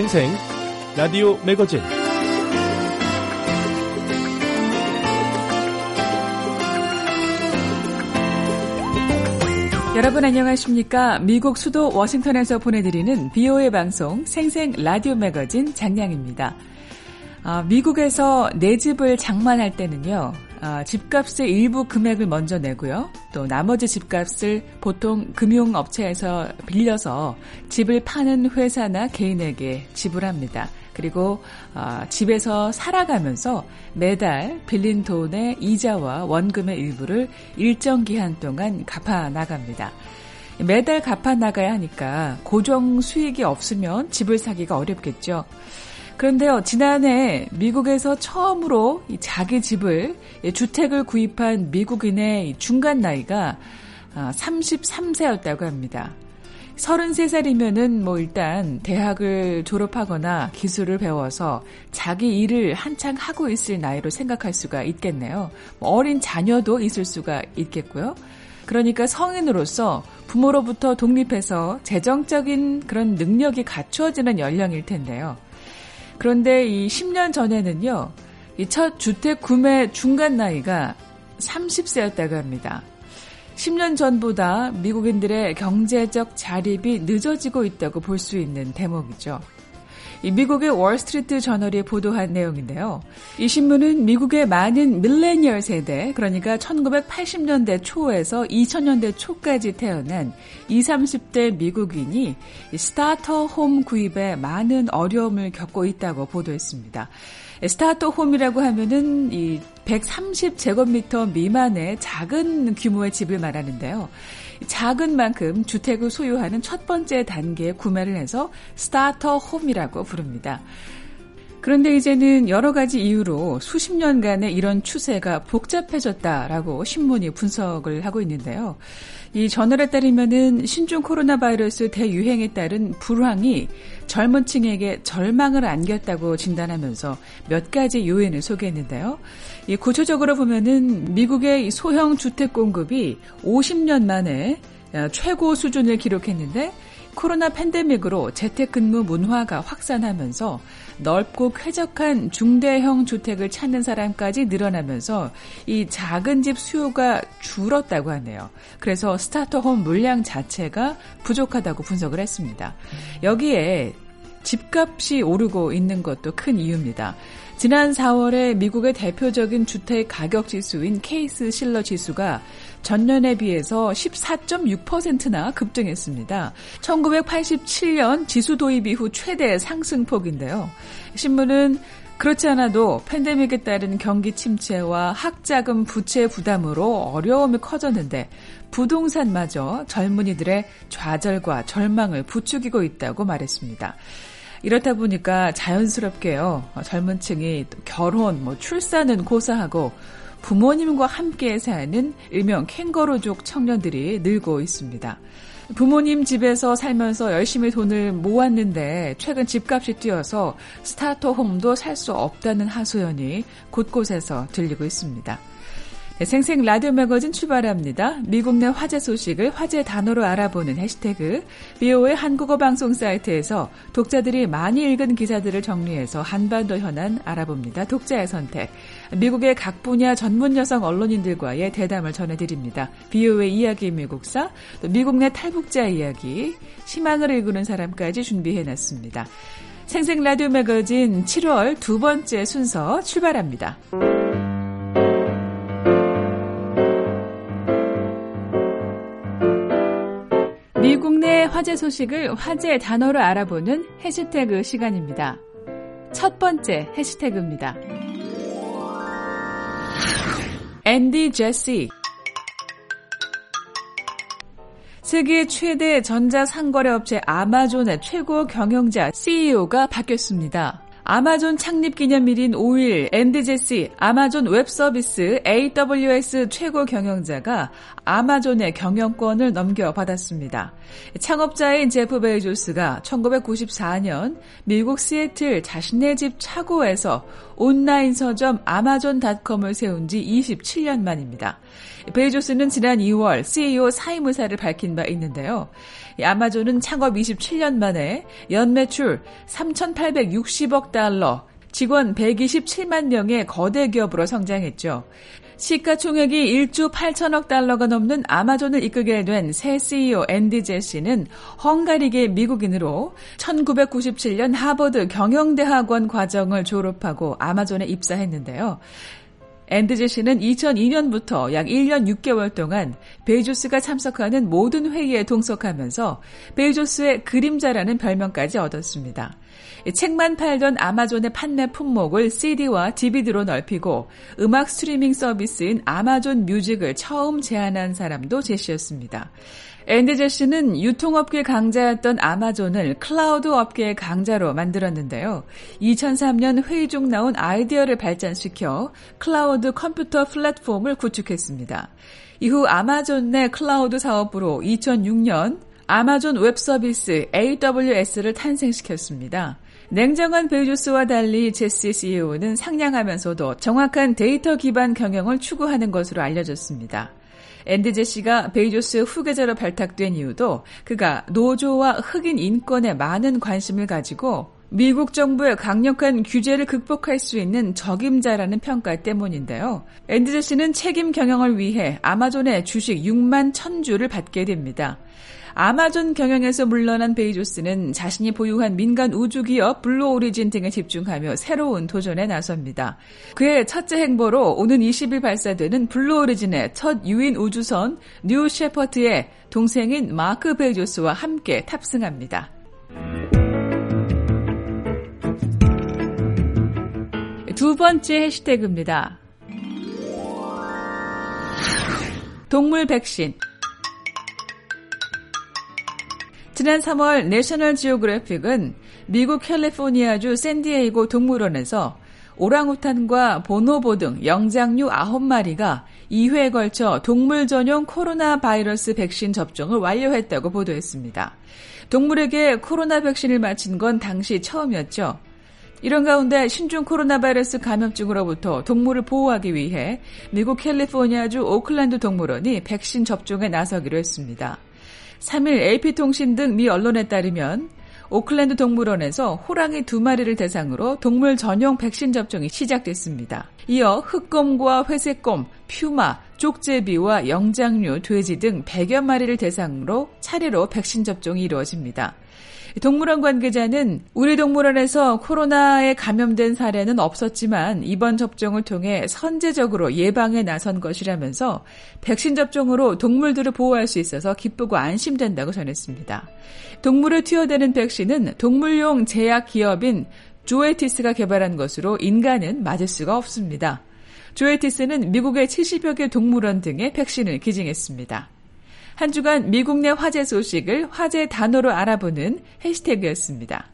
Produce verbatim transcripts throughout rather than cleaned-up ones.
생생 라디오 매거진 여러분 안녕하십니까? 미국 수도 워싱턴에서 보내드리는 비오에이 방송 생생 라디오 매거진 장량입니다. 아, 미국에서 내 집을 장만할 때는요. 아, 집값의 일부 금액을 먼저 내고요. 또 나머지 집값을 보통 금융업체에서 빌려서 집을 파는 회사나 개인에게 지불합니다. 그리고 어, 집에서 살아가면서 매달 빌린 돈의 이자와 원금의 일부를 일정 기한 동안 갚아 나갑니다. 매달 갚아 나가야 하니까 고정 수익이 없으면 집을 사기가 어렵겠죠. 그런데요, 지난해 미국에서 처음으로 자기 집을, 주택을 구입한 미국인의 중간 나이가 삼십삼 세였다고 합니다. 서른세 살이면은 뭐 일단 대학을 졸업하거나 기술을 배워서 자기 일을 한창 하고 있을 나이로 생각할 수가 있겠네요. 어린 자녀도 있을 수가 있겠고요. 그러니까 성인으로서 부모로부터 독립해서 재정적인 그런 능력이 갖추어지는 연령일 텐데요. 그런데 이 십 년 전에는요, 이 첫 주택 구매 중간 나이가 삼십 세였다고 합니다. 십 년 전보다 미국인들의 경제적 자립이 늦어지고 있다고 볼 수 있는 대목이죠. 이 미국의 월스트리트 저널이 보도한 내용인데요. 이 신문은 미국의 많은 밀레니얼 세대, 그러니까 천구백팔십 년대 초에서 이천 년대 초까지 태어난 이십, 삼십 대 미국인이 스타터 홈 구입에 많은 어려움을 겪고 있다고 보도했습니다. 스타터 홈이라고 하면은 이 백삼십 제곱미터 미만의 작은 규모의 집을 말하는데요. 작은 만큼 주택을 소유하는 첫 번째 단계에 구매를 해서 스타터 홈이라고 부릅니다. 그런데 이제는 여러 가지 이유로 수십 년간의 이런 추세가 복잡해졌다라고 신문이 분석을 하고 있는데요. 이 저널에 따르면은 신종 코로나 바이러스 대유행에 따른 불황이 젊은 층에게 절망을 안겼다고 진단하면서 몇 가지 요인을 소개했는데요. 이 구체적으로 보면은 미국의 소형 주택 공급이 오십 년 만에 최고 수준을 기록했는데 코로나 팬데믹으로 재택근무 문화가 확산하면서 넓고 쾌적한 중대형 주택을 찾는 사람까지 늘어나면서 이 작은 집 수요가 줄었다고 하네요. 그래서 스타터홈 물량 자체가 부족하다고 분석을 했습니다. 여기에 집값이 오르고 있는 것도 큰 이유입니다. 지난 사월에 미국의 대표적인 주택 가격 지수인 케이스 실러 지수가 전년에 비해서 십사 점 육 퍼센트나 급등했습니다. 천구백팔십칠 년 지수 도입 이후 최대 상승폭인데요. 신문은 그렇지 않아도 팬데믹에 따른 경기 침체와 학자금 부채 부담으로 어려움이 커졌는데 부동산마저 젊은이들의 좌절과 절망을 부추기고 있다고 말했습니다. 이렇다 보니까 자연스럽게요, 젊은 층이 결혼, 뭐 출산은 고사하고 부모님과 함께 사는 일명 캥거루족 청년들이 늘고 있습니다. 부모님 집에서 살면서 열심히 돈을 모았는데 최근 집값이 뛰어서 스타터홈도 살 수 없다는 하소연이 곳곳에서 들리고 있습니다. 네, 생생 라디오 매거진 출발합니다. 미국 내 화제 소식을 화제 단어로 알아보는 해시태그 비오에이 한국어 방송 사이트에서 독자들이 많이 읽은 기사들을 정리해서 한반도 현안 알아봅니다. 독자의 선택. 미국의 각 분야 전문 여성 언론인들과의 대담을 전해드립니다. 비오에이 이야기 미국사, 또 미국 내 탈북자 이야기, 희망을 일구는 사람까지 준비해놨습니다. 생생 라디오 매거진 칠월 두 번째 순서 출발합니다. 미국 내 화제 소식을 화제 단어로 알아보는 해시태그 시간입니다. 첫 번째 해시태그입니다. 앤디 제시. 세계 최대 전자상거래 업체 아마존의 최고 경영자 씨이오가 바뀌었습니다. 아마존 창립 기념일인 오일 앤디 제시 아마존 웹서비스 에이더블유에스 최고 경영자가 아마존의 경영권을 넘겨받았습니다. 창업자인 제프 베이조스가 천구백구십사 년 미국 시애틀 자신의 집 차고에서 온라인 서점 아마존닷컴을 세운 지 이십칠 년 만입니다. 베이조스는 지난 이월 씨이오 사임 의사를 밝힌 바 있는데요. 아마존은 창업 이십칠 년 만에 연매출 삼천팔백육십억 달러, 직원 백이십칠만 명의 거대 기업으로 성장했죠. 시가총액이 일조 팔천억 달러가 넘는 아마존을 이끌게 된 새 씨이오 앤디 제시는 헝가리계 미국인으로 천구백구십칠 년 하버드 경영대학원 과정을 졸업하고 아마존에 입사했는데요. 앤디 제시는 이천이 년부터 약 일 년 육 개월 동안 베이조스가 참석하는 모든 회의에 동석하면서 베이조스의 그림자라는 별명까지 얻었습니다. 책만 팔던 아마존의 판매 품목을 씨디와 디비디로 넓히고 음악 스트리밍 서비스인 아마존 뮤직을 처음 제안한 사람도 제시였습니다. 앤디 제시는 유통업계 강자였던 아마존을 클라우드 업계의 강자로 만들었는데요. 이천삼 년 회의 중 나온 아이디어를 발전시켜 클라우드 컴퓨터 플랫폼을 구축했습니다. 이후 아마존 내 클라우드 사업부로 이천육 년 아마존 웹 서비스 에이더블유에스를 탄생시켰습니다. 냉정한 베이조스와 달리 제시 씨이오는 상냥하면서도 정확한 데이터 기반 경영을 추구하는 것으로 알려졌습니다. 앤디 제시가 베이조스의 후계자로 발탁된 이유도 그가 노조와 흑인 인권에 많은 관심을 가지고 미국 정부의 강력한 규제를 극복할 수 있는 적임자라는 평가 때문인데요. 앤디 제시는 책임 경영을 위해 아마존의 주식 육만 천 주를 받게 됩니다. 아마존 경영에서 물러난 베이조스는 자신이 보유한 민간 우주기업 블루 오리진 등에 집중하며 새로운 도전에 나섭니다. 그의 첫째 행보로 오는 이십 일 발사되는 블루 오리진의 첫 유인 우주선 뉴 셰퍼드의 동생인 마크 베이조스와 함께 탑승합니다. 두 번째 해시태그입니다. 동물 백신. 지난 삼월 내셔널 지오그래픽은 미국 캘리포니아주 샌디에이고 동물원에서 오랑우탄과 보노보 등 영장류 아홉 마리가 이 회에 걸쳐 동물 전용 코로나 바이러스 백신 접종을 완료했다고 보도했습니다. 동물에게 코로나 백신을 맞힌 건 당시 처음이었죠. 이런 가운데 신종 코로나 바이러스 감염증으로부터 동물을 보호하기 위해 미국 캘리포니아주 오클랜드 동물원이 백신 접종에 나서기로 했습니다. 삼 일 에이피통신 등 미 언론에 따르면 오클랜드 동물원에서 호랑이 두 마리를 대상으로 동물 전용 백신 접종이 시작됐습니다. 이어 흑곰과 회색곰, 퓨마, 쪽제비와 영장류, 돼지 등 백여 마리를 대상으로 차례로 백신 접종이 이루어집니다. 동물원 관계자는 우리 동물원에서 코로나에 감염된 사례는 없었지만 이번 접종을 통해 선제적으로 예방에 나선 것이라면서 백신 접종으로 동물들을 보호할 수 있어서 기쁘고 안심된다고 전했습니다. 동물을 튀어대는 백신은 동물용 제약 기업인 조에티스가 개발한 것으로 인간은 맞을 수가 없습니다. 조에티스는 미국의 칠십여 개 동물원 등에 백신을 기증했습니다. 한 주간 미국 내 화제 소식을 화제 단어로 알아보는 해시태그였습니다.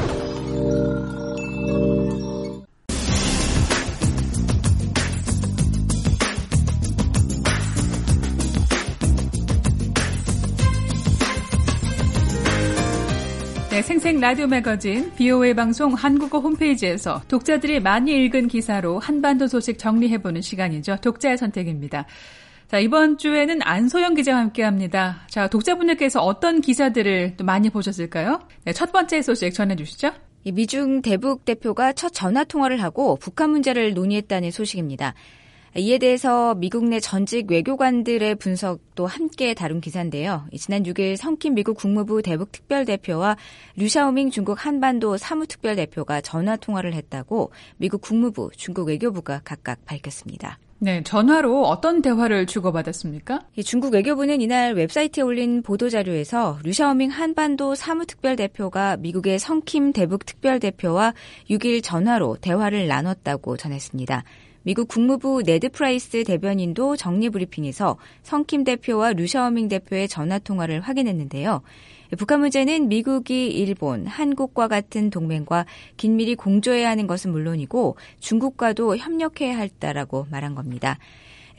네, 생생 라디오 매거진 비오에이 방송 한국어 홈페이지에서 독자들이 많이 읽은 기사로 한반도 소식 정리해보는 시간이죠. 독자의 선택입니다. 자, 이번 주에는 안소영 기자와 함께합니다. 자, 독자분들께서 어떤 기사들을 또 많이 보셨을까요? 네, 첫 번째 소식 전해주시죠. 미중 대북 대표가 첫 전화 통화를 하고 북한 문제를 논의했다는 소식입니다. 이에 대해서 미국 내 전직 외교관들의 분석도 함께 다룬 기사인데요. 지난 육 일 성킴 미국 국무부 대북 특별대표와 류샤오밍 중국 한반도 사무특별대표가 전화 통화를 했다고 미국 국무부, 중국 외교부가 각각 밝혔습니다. 네, 전화로 어떤 대화를 주고받았습니까? 중국 외교부는 이날 웹사이트에 올린 보도자료에서 류샤오밍 한반도 사무특별대표가 미국의 성킴 대북 특별대표와 육 일 전화로 대화를 나눴다고 전했습니다. 미국 국무부 네드 프라이스 대변인도 정례브리핑에서 성킴 대표와 류샤오밍 대표의 전화통화를 확인했는데요. 북한 문제는 미국이 일본, 한국과 같은 동맹과 긴밀히 공조해야 하는 것은 물론이고 중국과도 협력해야 한다라고 말한 겁니다.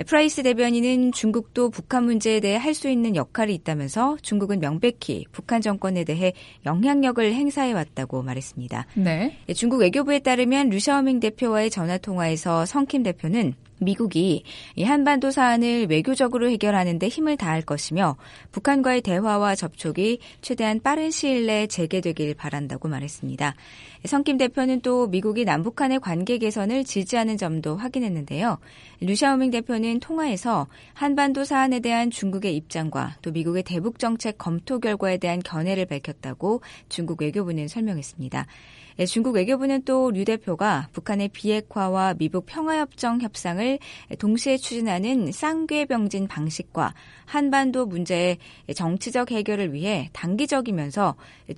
프라이스 대변인은 중국도 북한 문제에 대해 할 수 있는 역할이 있다면서 중국은 명백히 북한 정권에 대해 영향력을 행사해왔다고 말했습니다. 네. 중국 외교부에 따르면 류샤오밍 대표와의 전화통화에서 성킴 대표는 미국이 이 한반도 사안을 외교적으로 해결하는 데 힘을 다할 것이며 북한과의 대화와 접촉이 최대한 빠른 시일 내에 재개되길 바란다고 말했습니다. 성킴 대표는 또 미국이 남북한의 관계 개선을 지지하는 점도 확인했는데요. 류샤오밍 대표는 통화에서 한반도 사안에 대한 중국의 입장과 또 미국의 대북 정책 검토 결과에 대한 견해를 밝혔다고 중국 외교부는 설명했습니다. 중국 외교부는 또 류 대표가 북한의 비핵화와 미북 평화협정 협상을 동시에 추진하는 쌍궤병진 방식과 한반도 문제의 정치적 해결을 위해 단기적이면서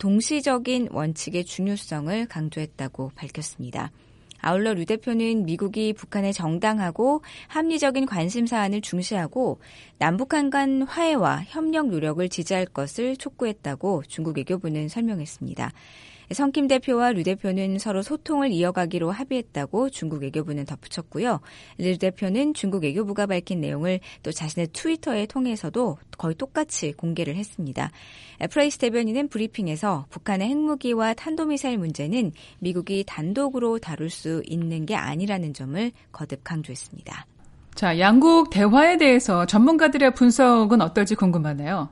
동시적인 원칙의 중요성을 강조했다고 밝혔습니다. 아울러 류 대표는 미국이 북한의 정당하고 합리적인 관심 사안을 중시하고 남북한 간 화해와 협력 노력을 지지할 것을 촉구했다고 중국 외교부는 설명했습니다. 성킴 대표와 류 대표는 서로 소통을 이어가기로 합의했다고 중국 외교부는 덧붙였고요. 류 대표는 중국 외교부가 밝힌 내용을 또 자신의 트위터에 통해서도 거의 똑같이 공개를 했습니다. 프라이스 대변인은 브리핑에서 북한의 핵무기와 탄도미사일 문제는 미국이 단독으로 다룰 수 있는 게 아니라는 점을 거듭 강조했습니다. 자, 양국 대화에 대해서 전문가들의 분석은 어떨지 궁금하네요.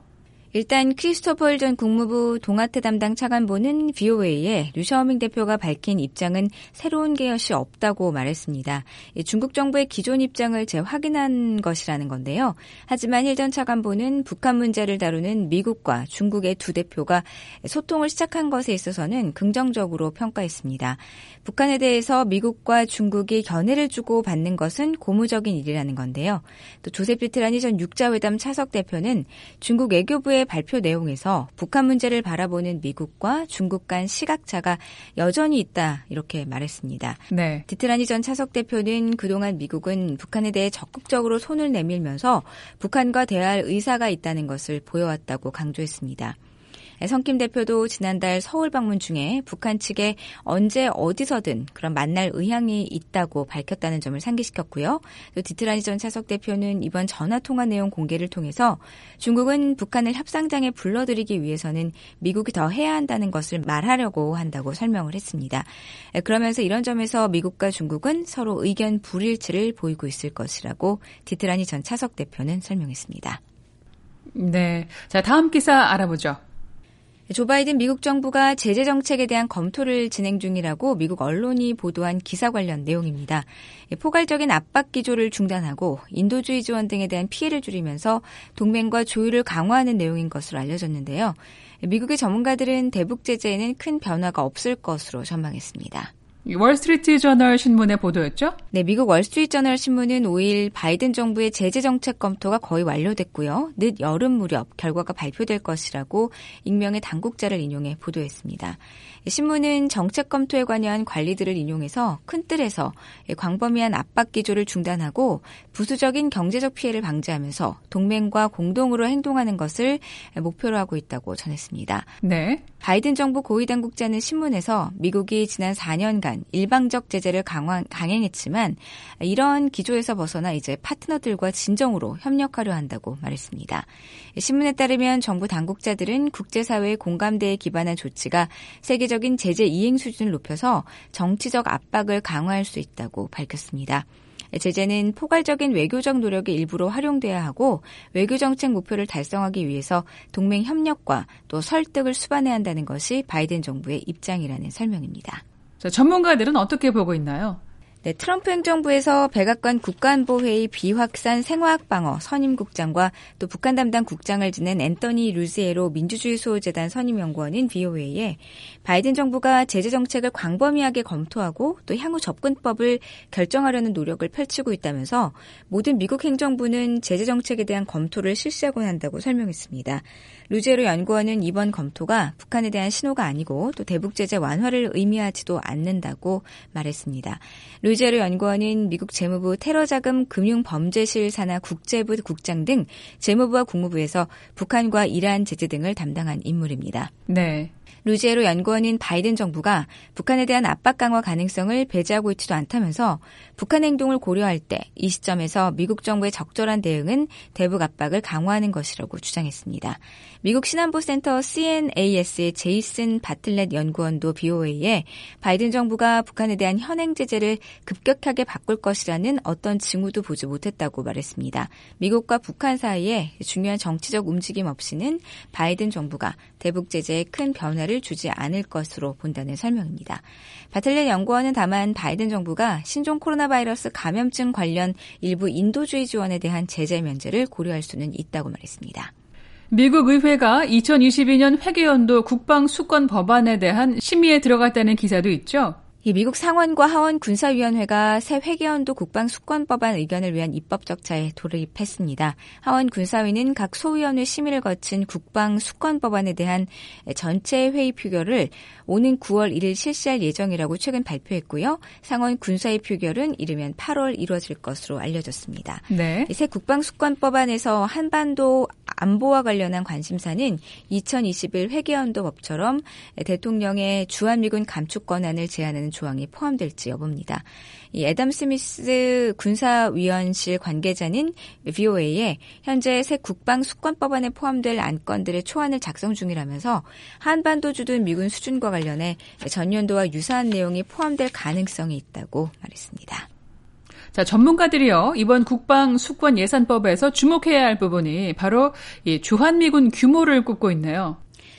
일단 크리스토퍼 전 국무부 동아태 담당 차관보는 브이오에이에 류샤오밍 대표가 밝힌 입장은 새로운 게 것이 없다고 말했습니다. 중국 정부의 기존 입장을 재확인한 것이라는 건데요. 하지만 힐 전 차관보는 북한 문제를 다루는 미국과 중국의 두 대표가 소통을 시작한 것에 있어서는 긍정적으로 평가했습니다. 북한에 대해서 미국과 중국이 견해를 주고 받는 것은 고무적인 일이라는 건데요. 또 조셉 비트라니 전 육자회담 차석 대표는 중국 외교부의 발표 내용에서 북한 문제를 바라보는 미국과 중국 간 시각차가 여전히 있다 이렇게 말했습니다. 네. 디트라니 전 차석 대표는 그동안 미국은 북한에 대해 적극적으로 손을 내밀면서 북한과 대화할 의사가 있다는 것을 보여왔다고 강조했습니다. 성킴 대표도 지난달 서울 방문 중에 북한 측에 언제 어디서든 그런 만날 의향이 있다고 밝혔다는 점을 상기시켰고요. 또 디트라니 전 차석 대표는 이번 전화통화 내용 공개를 통해서 중국은 북한을 협상장에 불러들이기 위해서는 미국이 더 해야 한다는 것을 말하려고 한다고 설명을 했습니다. 그러면서 이런 점에서 미국과 중국은 서로 의견 불일치를 보이고 있을 것이라고 디트라니 전 차석 대표는 설명했습니다. 네, 자 다음 기사 알아보죠. 조 바이든 미국 정부가 제재 정책에 대한 검토를 진행 중이라고 미국 언론이 보도한 기사 관련 내용입니다. 포괄적인 압박 기조를 중단하고 인도주의 지원 등에 대한 피해를 줄이면서 동맹과 조율을 강화하는 내용인 것으로 알려졌는데요. 미국의 전문가들은 대북 제재에는 큰 변화가 없을 것으로 전망했습니다. 월스트리트 저널 신문의 보도였죠? 네, 미국 월스트리트 저널 신문은 오일 바이든 정부의 제재 정책 검토가 거의 완료됐고요. 늦 여름 무렵 결과가 발표될 것이라고 익명의 당국자를 인용해 보도했습니다. 신문은 정책 검토에 관여한 관리들을 인용해서 큰 틀에서 광범위한 압박 기조를 중단하고 부수적인 경제적 피해를 방지하면서 동맹과 공동으로 행동하는 것을 목표로 하고 있다고 전했습니다. 네. 바이든 정부 고위 당국자는 신문에서 미국이 지난 사 년간 일방적 제재를 강화, 강행했지만 이런 기조에서 벗어나 이제 파트너들과 진정으로 협력하려 한다고 말했습니다. 신문에 따르면 정부 당국자들은 국제사회의 공감대에 기반한 조치가 세계적인 제재 이행 수준을 높여서 정치적 압박을 강화할 수 있다고 밝혔습니다. 제재는 포괄적인 외교적 노력의 일부로 활용돼야 하고 외교정책 목표를 달성하기 위해서 동맹 협력과 또 설득을 수반해야 한다는 것이 바이든 정부의 입장이라는 설명입니다. 자, 전문가들은 어떻게 보고 있나요? 네, 트럼프 행정부에서 백악관 국가안보회의 비확산 생화학방어 선임국장과 또 북한 담당 국장을 지낸 앤서니 루지에로 민주주의수호재단 선임연구원인 브이오에이에 바이든 정부가 제재 정책을 광범위하게 검토하고 또 향후 접근법을 결정하려는 노력을 펼치고 있다면서 모든 미국 행정부는 제재 정책에 대한 검토를 실시하곤 한다고 설명했습니다. 루지에로 연구원은 이번 검토가 북한에 대한 신호가 아니고 또 대북 제재 완화를 의미하지도 않는다고 말했습니다. 루지에로 연구원은 미국 재무부 테러자금 금융범죄실 산하 국제부 국장 등 재무부와 국무부에서 북한과 이란 제재 등을 담당한 인물입니다. 네. 루지에로 연구원인 바이든 정부가 북한에 대한 압박 강화 가능성을 배제하고 있지도 않다면서 북한 행동을 고려할 때 이 시점에서 미국 정부의 적절한 대응은 대북 압박을 강화하는 것이라고 주장했습니다. 미국 신안보센터 씨엔에이에스의 제이슨 바틀렛 연구원도 비오에이에 바이든 정부가 북한에 대한 현행 제재를 급격하게 바꿀 것이라는 어떤 징후도 보지 못했다고 말했습니다. 미국과 북한 사이에 중요한 정치적 움직임 없이는 바이든 정부가 대북 제재에 큰 변화를 주지 않을 것으로 본다는 설명입니다. 바틀렛 연구원은 다만 바이든 정부가 신종 코로나 바이러스 감염증 관련 일부 인도주의 지원에 대한 제재 면제를 고려할 수는 있다고 말했습니다. 미국 의회가 이천이십이 년 회계연도 국방수권 법안에 대한 심의에 들어갔다는 기사도 있죠. 이 미국 상원과 하원 군사위원회가 새 회계연도 국방수권법안 의견을 위한 입법 절차에 돌입했습니다. 하원 군사위는 각 소위원회 심의를 거친 국방수권법안에 대한 전체 회의 표결을 오는 구월 일일 실시할 예정이라고 최근 발표했고요. 상원 군사위 표결은 이르면 팔월 이루어질 것으로 알려졌습니다. 네. 새 국방수권법안에서 한반도 안보와 관련한 관심사는 이천이십일 회계연도법처럼 대통령의 주한미군 감축 권한을 제한하는 조항이 포함될지 여부입니다. 이 애덤 스미스 군사위원실 관계자는 비오에이에 현재 새 국방수권법안에 포함될 안건들의 초안을 작성 중이라면서 한반도 주둔 미군 수준과 관련해 전년도와 유사한 내용이 포함될 가능성이 있다고 말했습니다. 자, 전문가들이요, 이번 국방수권 예산법에서 주목해야 할 부분이 바로 이 주한미군 규모를 꼽고 있네요.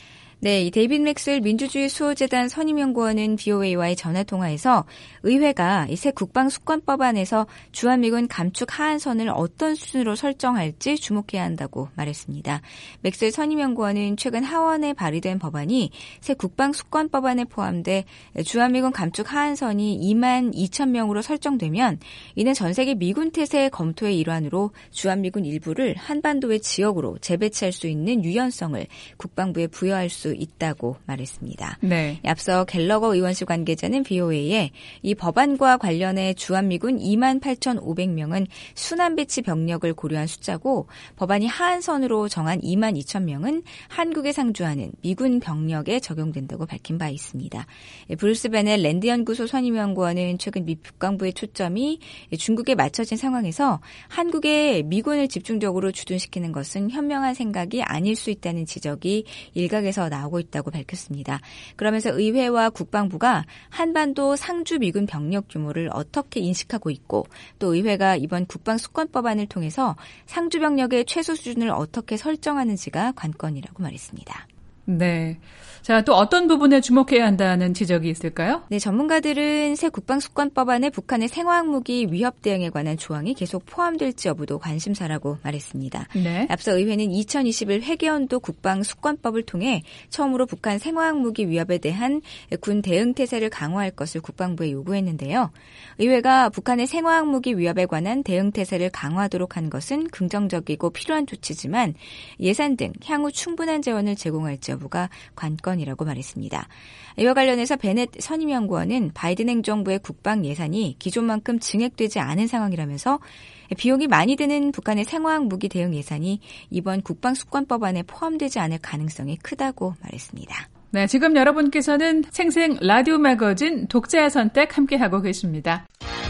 네, 이 데이빗 맥스웰 민주주의 수호재단 선임연구원은 비오에이와의 전화통화에서 의회가 이 새 국방수권법안에서 주한미군 감축 하한선을 어떤 수준으로 설정할지 주목해야 한다고 말했습니다. 맥스웰 선임연구원은 최근 하원에 발의된 법안이 새 국방수권법안에 포함돼 주한미군 감축 하한선이 이만 이천 명으로 설정되면 이는 전 세계 미군 태세 검토의 일환으로 주한미군 일부를 한반도의 지역으로 재배치할 수 있는 유연성을 국방부에 부여할 수 있다고 말했습니다. 네. 앞서 갤러거 의원실 관계자는 비오에이에 이 법안과 관련해 주한미군 이만 팔천오백 명은 순환배치 병력을 고려한 숫자고 법안이 하한선으로 정한 이만 이천 명은 한국에 상주하는 미군 병력에 적용된다고 밝힌 바 있습니다. 브루스 베넷 랜드연구소 선임연구원은 최근 미 국방부의 초점이 중국에 맞춰진 상황에서 한국에 미군을 집중적으로 주둔시키는 것은 현명한 생각이 아닐 수 있다는 지적이 일각에서 나오고 있다고 밝혔습니다. 그러면서 의회와 국방부가 한반도 상주 미군 병력 규모를 어떻게 인식하고 있고 또 의회가 이번 국방수권법안을 통해서 상주 병력의 최소 수준을 어떻게 설정하는지가 관건이라고 말했습니다. 네. 자, 또 어떤 부분에 주목해야 한다는 지적이 있을까요? 네, 전문가들은 새 국방수권법안에 북한의 생화학무기 위협 대응에 관한 조항이 계속 포함될지 여부도 관심사라고 말했습니다. 네. 앞서 의회는 이천이십일 회계연도 국방수권법을 통해 처음으로 북한 생화학무기 위협에 대한 군 대응 태세를 강화할 것을 국방부에 요구했는데요. 의회가 북한의 생화학무기 위협에 관한 대응 태세를 강화하도록 한 것은 긍정적이고 필요한 조치지만 예산 등 향후 충분한 재원을 제공할지 여부가 관건이라고 말했습니다. 이와 관련해서 베넷 선임연구원은 바이든 행정부의 국방 예산이 기존만큼 증액되지 않은 상황이라면서 비용이 많이 드는 북한의 생화학 무기 대응 예산이 이번 국방수권법안에 포함되지 않을 가능성이 크다고 말했습니다. 네, 지금 여러분께서는 생생 라디오 매거진 독자의 선택 함께하고 계십니다.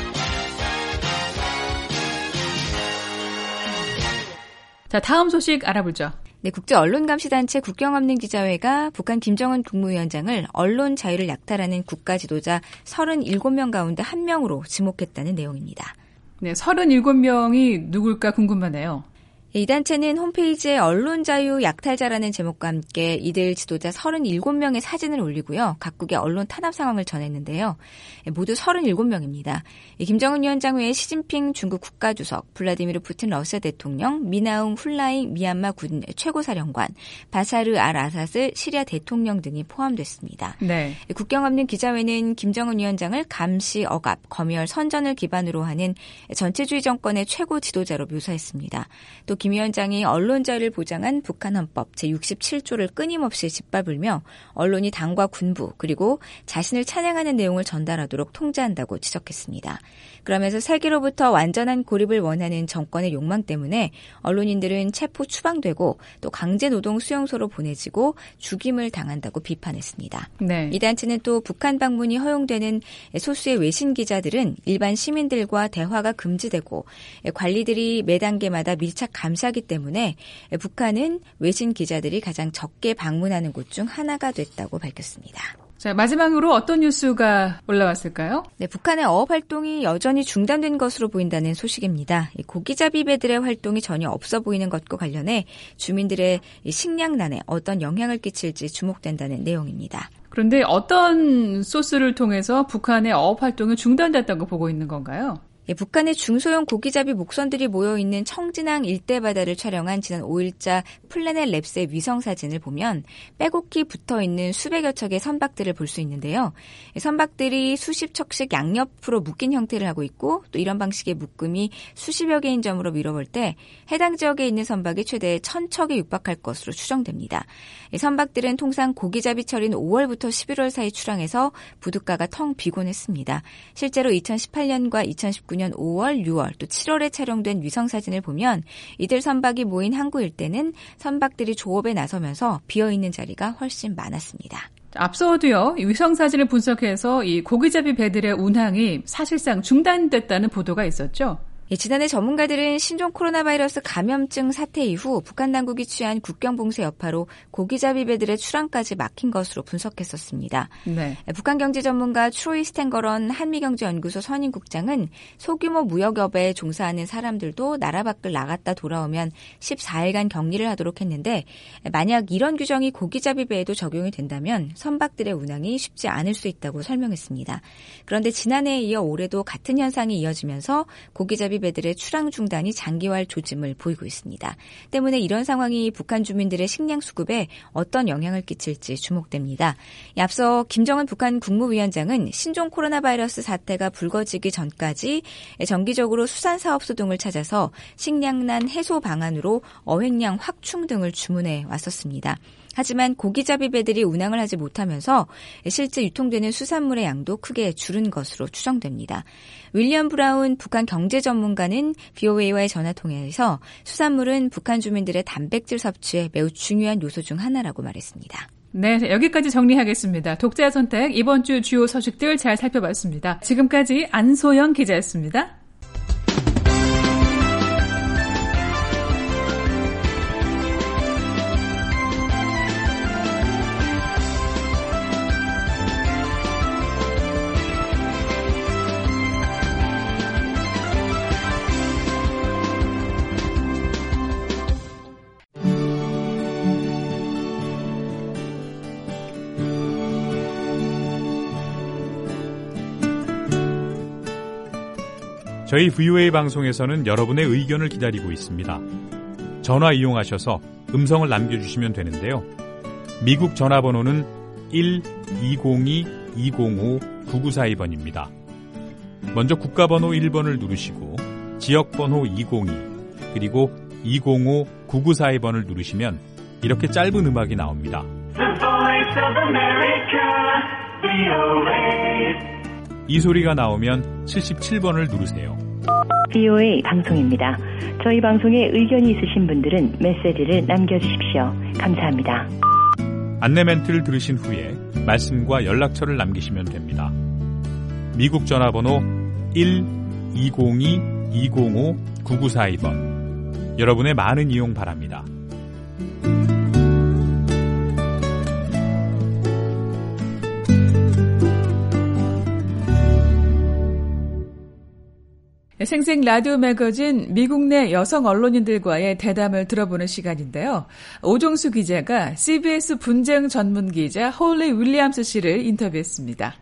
자, 다음 소식 알아보죠. 네, 국제언론감시단체 국경없는기자회가 북한 김정은 국무위원장을 언론 자유를 약탈하는 국가 지도자 서른일곱 명 가운데 한 명으로 지목했다는 내용입니다. 네, 서른일곱 명이 누굴까 궁금하네요. 이 단체는 홈페이지에 언론자유 약탈자라는 제목과 함께 이들 지도자 서른일곱 명의 사진을 올리고요. 각국의 언론 탄압 상황을 전했는데요. 모두 서른일곱 명입니다. 김정은 위원장 외에 시진핑 중국 국가주석, 블라디미르 푸틴 러시아 대통령, 미나웅 훌라잉 미얀마 군 최고사령관, 바샤르 알 아사스 시리아 대통령 등이 포함됐습니다. 네. 국경 없는 기자회는 김정은 위원장을 감시, 억압, 검열, 선전을 기반으로 하는 전체주의 정권의 최고 지도자로 묘사했습니다. 또 김 위원장이 언론 자유를 보장한 북한 헌법 제육십칠 조를 끊임없이 짓밟으며 언론이 당과 군부 그리고 자신을 찬양하는 내용을 전달하도록 통제한다고 지적했습니다. 그러면서 세계로부터 완전한 고립을 원하는 정권의 욕망 때문에 언론인들은 체포 추방되고 또 강제노동 수용소로 보내지고 죽임을 당한다고 비판했습니다. 네. 이 단체는 또 북한 방문이 허용되는 소수의 외신 기자들은 일반 시민들과 대화가 금지되고 관리들이 매 단계마다 밀착 감시하기 때문에 북한은 외신 기자들이 가장 적게 방문하는 곳 중 하나가 됐다고 밝혔습니다. 자, 마지막으로 어떤 뉴스가 올라왔을까요? 네, 북한의 어업 활동이 여전히 중단된 것으로 보인다는 소식입니다. 고기잡이 배들의 활동이 전혀 없어 보이는 것과 관련해 주민들의 식량난에 어떤 영향을 끼칠지 주목된다는 내용입니다. 그런데 어떤 소스를 통해서 북한의 어업 활동이 중단됐다고 보고 있는 건가요? 예, 북한의 중소형 고기잡이 목선들이 모여있는 청진항 일대 바다를 촬영한 지난 오일자 플래넷 랩스의 위성사진을 보면 빼곡히 붙어있는 수백여 척의 선박들을 볼 수 있는데요. 선박들이 수십 척씩 양옆으로 묶인 형태를 하고 있고 또 이런 방식의 묶음이 수십여 개인 점으로 미뤄볼 때 해당 지역에 있는 선박이 최대 천 척에 육박할 것으로 추정됩니다. 선박들은 통상 고기잡이철인 오월부터 십일월 사이 출항해서 부둣가가 텅 비곤 했습니다. 실제로 이천십팔 년과 이천십구 년 오월, 유월, 또 칠월에 촬영된 위성사진을 보면 이들 선박이 모인 항구 일대는 선박들이 조업에 나서면서 비어있는 자리가 훨씬 많았습니다. 앞서도요, 위성사진을 분석해서 이 고기잡이 배들의 운항이 사실상 중단됐다는 보도가 있었죠. 예, 지난해 전문가들은 신종 코로나 바이러스 감염증 사태 이후 북한 당국이 취한 국경 봉쇄 여파로 고기잡이 배들의 출항까지 막힌 것으로 분석했었습니다. 네. 예, 북한 경제 전문가 트로이 스탠거런 한미경제연구소 선임국장은 소규모 무역업에 종사하는 사람들도 나라 밖을 나갔다 돌아오면 십사 일간 격리를 하도록 했는데 예, 만약 이런 규정이 고기잡이 배에도 적용이 된다면 선박들의 운항이 쉽지 않을 수 있다고 설명했습니다. 그런데 지난해에 이어 올해도 같은 현상이 이어지면서 고기잡이 배들의 출항 중단이 장기화할 조짐을 보이고 있습니다. 때문에 이런 상황이 북한 주민들의 식량 수급에 어떤 영향을 끼칠지 주목됩니다. 앞서 김정은 북한 국무위원장은 신종 코로나 바이러스 사태가 불거지기 전까지 정기적으로 수산사업소 등을 찾아서 식량난 해소 방안으로 어획량 확충 등을 주문해 왔었습니다. 하지만 고기잡이 배들이 운항을 하지 못하면서 실제 유통되는 수산물의 양도 크게 줄은 것으로 추정됩니다. 윌리엄 브라운 북한 경제 전문가는 브이오에이와의 전화통화에서 수산물은 북한 주민들의 단백질 섭취에 매우 중요한 요소 중 하나라고 말했습니다. 네, 여기까지 정리하겠습니다. 독자 선택 이번 주 주요 소식들 잘 살펴봤습니다. 지금까지 안소영 기자였습니다. 저희 브이오에이 방송에서는 여러분의 의견을 기다리고 있습니다. 전화 이용하셔서 음성을 남겨주시면 되는데요. 미국 전화번호는 일 이공이 이공오 구구사이 번입니다. 먼저 국가번호 일 번을 누르시고 지역번호 이공이 그리고 이공오 구구사이 번을 누르시면 이렇게 짧은 음악이 나옵니다. The Voice of America, 브이오에이. 이 소리가 나오면 칠십칠 번을 누르세요. 브이오에이 방송입니다. 저희 방송에 의견이 있으신 분들은 메시지를 남겨주십시오. 감사합니다. 안내 멘트를 들으신 후에 말씀과 연락처를 남기시면 됩니다. 미국 전화번호 일 이공이 이공오 구구사이 번. 여러분의 많은 이용 바랍니다. 생생 라디오 매거진 미국 내 여성 언론인들과의 대담을 들어보는 시간인데요. 오종수 기자가 씨비에스 분쟁 전문 기자 홀리 윌리엄스 씨를 인터뷰했습니다.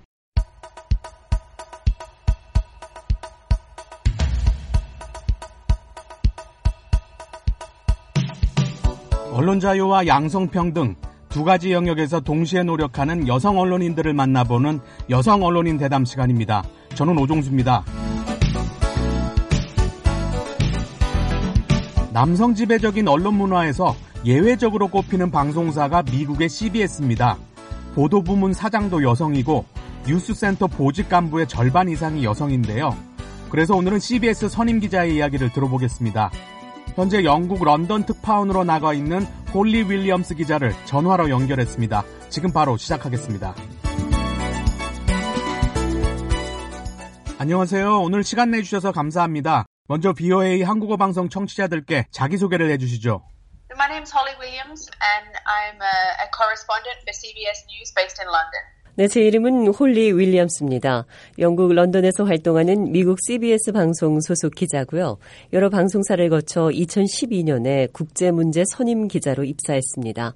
언론 자유와 양성평등 두 가지 영역에서 동시에 노력하는 여성 언론인들을 만나보는 여성 언론인 대담 시간입니다. 저는 오종수입니다. 남성 지배적인 언론 문화에서 예외적으로 꼽히는 방송사가 미국의 씨비에스입니다. 보도부문 사장도 여성이고 뉴스센터 보직 간부의 절반 이상이 여성인데요. 그래서 오늘은 씨비에스 선임 기자의 이야기를 들어보겠습니다. 현재 영국 런던 특파원으로 나가 있는 홀리 윌리엄스 기자를 전화로 연결했습니다. 지금 바로 시작하겠습니다. 안녕하세요. 오늘 시간 내주셔서 감사합니다. 먼저 비오에이 한국어 방송 청취자들께 자기소개를 해주시죠. My name is Holly Williams and I'm a, a correspondent for 씨비에스 News based in London. 네, 제 이름은 홀리 윌리엄스입니다. 영국 런던에서 활동하는 미국 씨비에스 방송 소속 기자고요. 여러 방송사를 거쳐 이천십이 년에 국제문제 선임 기자로 입사했습니다.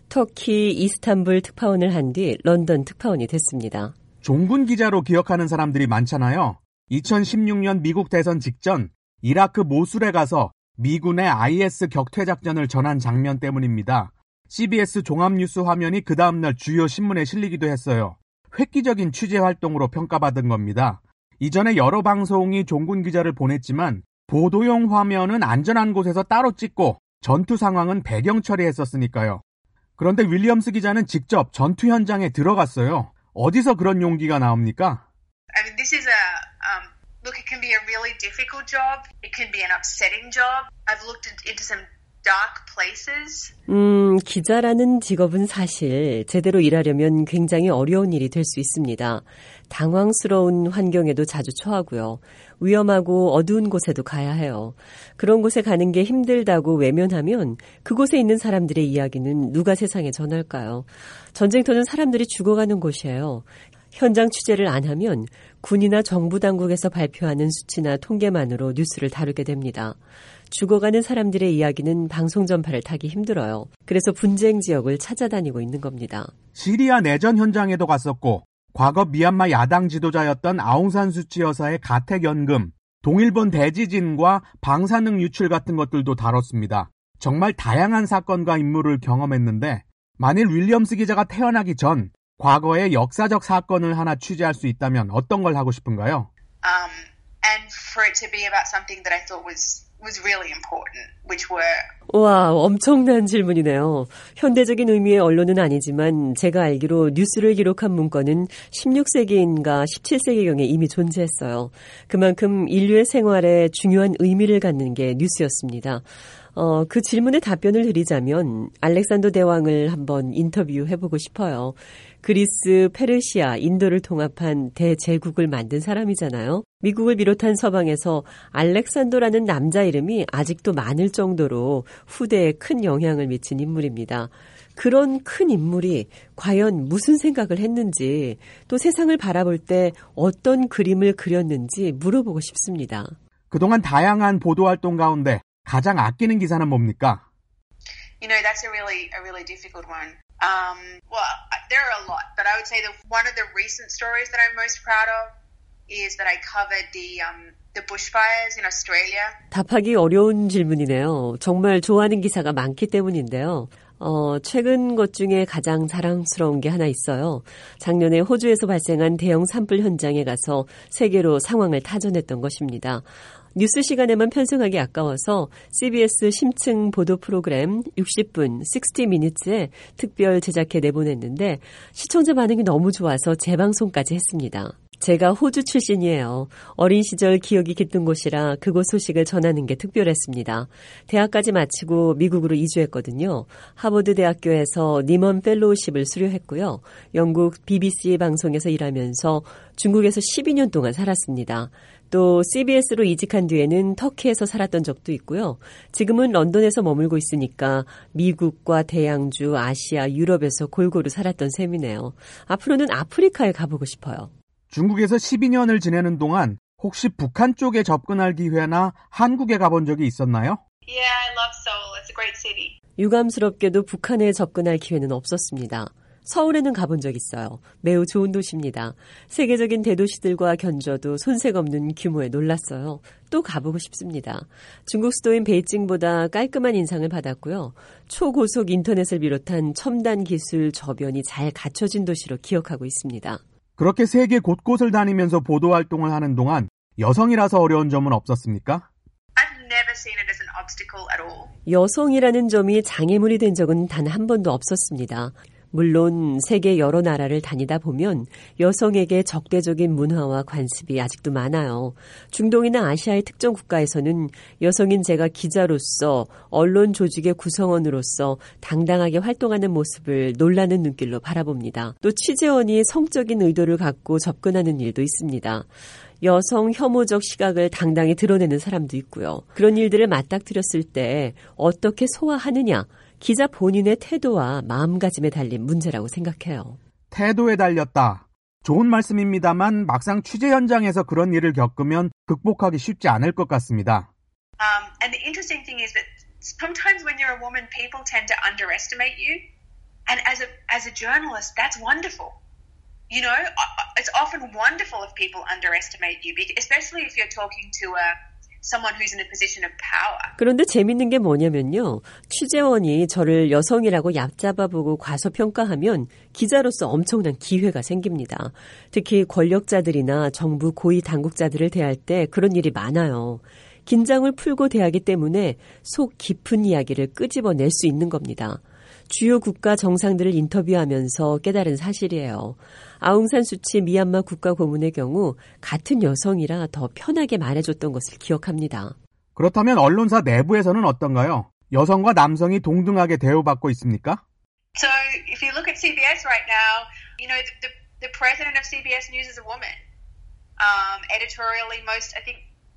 터키 이스탄불 특파원을 한 뒤 런던 특파원이 됐습니다. 종군 기자로 기억하는 사람들이 많잖아요. 이천십육 년 미국 대선 직전 이라크 모술에 가서 미군의 아이에스 격퇴 작전을 전한 장면 때문입니다. 씨비에스 종합뉴스 화면이 그 다음날 주요 신문에 실리기도 했어요. 획기적인 취재 활동으로 평가받은 겁니다. 이전에 여러 방송이 종군 기자를 보냈지만 보도용 화면은 안전한 곳에서 따로 찍고 전투 상황은 배경 처리했었으니까요. 그런데 윌리엄스 기자는 직접 전투 현장에 들어갔어요. 어디서 그런 용기가 나옵니까? I mean, this is a, um, look, it can be a really difficult job. It can be an upsetting job. I've looked into some dark places. 음, 기자라는 직업은 사실 제대로 일하려면 굉장히 어려운 일이 될 수 있습니다. 당황스러운 환경에도 자주 처하고요. 위험하고 어두운 곳에도 가야 해요. 그런 곳에 가는 게 힘들다고 외면하면 그곳에 있는 사람들의 이야기는 누가 세상에 전할까요? 전쟁터는 사람들이 죽어가는 곳이에요. 현장 취재를 안 하면 군이나 정부 당국에서 발표하는 수치나 통계만으로 뉴스를 다루게 됩니다. 죽어가는 사람들의 이야기는 방송 전파를 타기 힘들어요. 그래서 분쟁 지역을 찾아다니고 있는 겁니다. 시리아 내전 현장에도 갔었고 과거 미얀마 야당 지도자였던 아웅산 수치 여사의 가택연금, 동일본 대지진과 방사능 유출 같은 것들도 다뤘습니다. 정말 다양한 사건과 인물을 경험했는데 만일 윌리엄스 기자가 태어나기 전 과거의 역사적 사건을 하나 취재할 수 있다면 어떤 걸 하고 싶은가요? Um, and for it to be about something that I thought was was really important, which were 와, 엄청난 질문이네요. 현대적인 의미의 언론은 아니지만 제가 알기로 뉴스를 기록한 문건은 십육 세기인가 십칠 세기경에 이미 존재했어요. 그만큼 인류의 생활에 중요한 의미를 갖는 게 뉴스였습니다. 어, 그 질문에 답변을 드리자면 알렉산더 대왕을 한번 인터뷰해보고 싶어요. 그리스, 페르시아, 인도를 통합한 대제국을 만든 사람이잖아요. 미국을 비롯한 서방에서 알렉산더라는 남자 이름이 아직도 많을 정도로 후대에 큰 영향을 미친 인물입니다. 그런 큰 인물이 과연 무슨 생각을 했는지 또 세상을 바라볼 때 어떤 그림을 그렸는지 물어보고 싶습니다. 그동안 다양한 보도활동 가운데 가장 아끼는 기사는 뭡니까? You know, that's a really, a really difficult one. Um, well, there are a lot, but I would say that one of the recent stories that I'm most proud of is that I covered the, um, the bushfires in Australia. 답하기 어려운 질문이네요. 정말 좋아하는 기사가 많기 때문인데요. 어, 최근 것 중에 가장 자랑스러운 게 하나 있어요. 작년에 호주에서 발생한 대형 산불 현장에 가서 세계로 상황을 타전했던 것입니다. 뉴스 시간에만 편승하기 아까워서 씨비에스 심층 보도 프로그램 육십 분 육십 미니츠에 특별 제작해 내보냈는데 시청자 반응이 너무 좋아서 재방송까지 했습니다. 제가 호주 출신이에요. 어린 시절 기억이 깃든 곳이라 그곳 소식을 전하는 게 특별했습니다. 대학까지 마치고 미국으로 이주했거든요. 하버드 대학교에서 니먼 펠로우십을 수료했고요. 영국 비비씨 방송에서 일하면서 중국에서 십이 년 동안 살았습니다. 또 씨비에스로 이직한 뒤에는 터키에서 살았던 적도 있고요. 지금은 런던에서 머물고 있으니까 미국과 대양주, 아시아, 유럽에서 골고루 살았던 셈이네요. 앞으로는 아프리카에 가보고 싶어요. 중국에서 십이 년을 지내는 동안 혹시 북한 쪽에 접근할 기회나 한국에 가본 적이 있었나요? Yeah, I love Seoul. It's a great city. 유감스럽게도 북한에 접근할 기회는 없었습니다. 서울에는 가본 적 있어요. 매우 좋은 도시입니다. 세계적인 대도시들과 견줘도 손색 없는 규모에 놀랐어요. 또 가보고 싶습니다. 중국 수도인 베이징보다 깔끔한 인상을 받았고요. 초고속 인터넷을 비롯한 첨단 기술 저변이 잘 갖춰진 도시로 기억하고 있습니다. 그렇게 세계 곳곳을 다니면서 보도 활동을 하는 동안 여성이라서 어려운 점은 없었습니까? I've never seen it as an obstacle at all. 여성이라는 점이 장애물이 된 적은 단 한 번도 없었습니다. 물론 세계 여러 나라를 다니다 보면 여성에게 적대적인 문화와 관습이 아직도 많아요. 중동이나 아시아의 특정 국가에서는 여성인 제가 기자로서 언론 조직의 구성원으로서 당당하게 활동하는 모습을 놀라는 눈길로 바라봅니다. 또 취재원이 성적인 의도를 갖고 접근하는 일도 있습니다. 여성 혐오적 시각을 당당히 드러내는 사람도 있고요. 그런 일들을 맞닥뜨렸을 때 어떻게 소화하느냐, 기자 본인의 태도와 마음가짐에 달린 문제라고 생각해요. 태도에 달렸다. 좋은 말씀입니다만 막상 취재 현장에서 그런 일을 겪으면 극복하기 쉽지 않을 것 같습니다. Um, and the interesting thing is that sometimes when you're a woman, people tend to underestimate you. And as a as a journalist, that's wonderful. You know, it's often wonderful if people underestimate you, especially if you're talking to a someone who's in a position of power. 그런데 재밌는 게 뭐냐면요. 취재원이 저를 여성이라고 얕잡아보고 과소평가하면 기자로서 엄청난 기회가 생깁니다. 특히 권력자들이나 정부 고위 당국자들을 대할 때 그런 일이 많아요. 긴장을 풀고 대하기 때문에 속 깊은 이야기를 끄집어낼 수 있는 겁니다. 주요 국가 정상들을 인터뷰하면서 깨달은 사실이에요. 아웅산 수치 미얀마 국가고문의 경우 같은 여성이라 더 편하게 말해줬던 것을 기억합니다. 그렇다면 언론사 내부에서는 어떤가요? 여성과 남성이 동등하게 대우받고 있습니까? So if you look at C B S right now, you know the, the, the president of C B S News is a woman. Um, editorially, most I think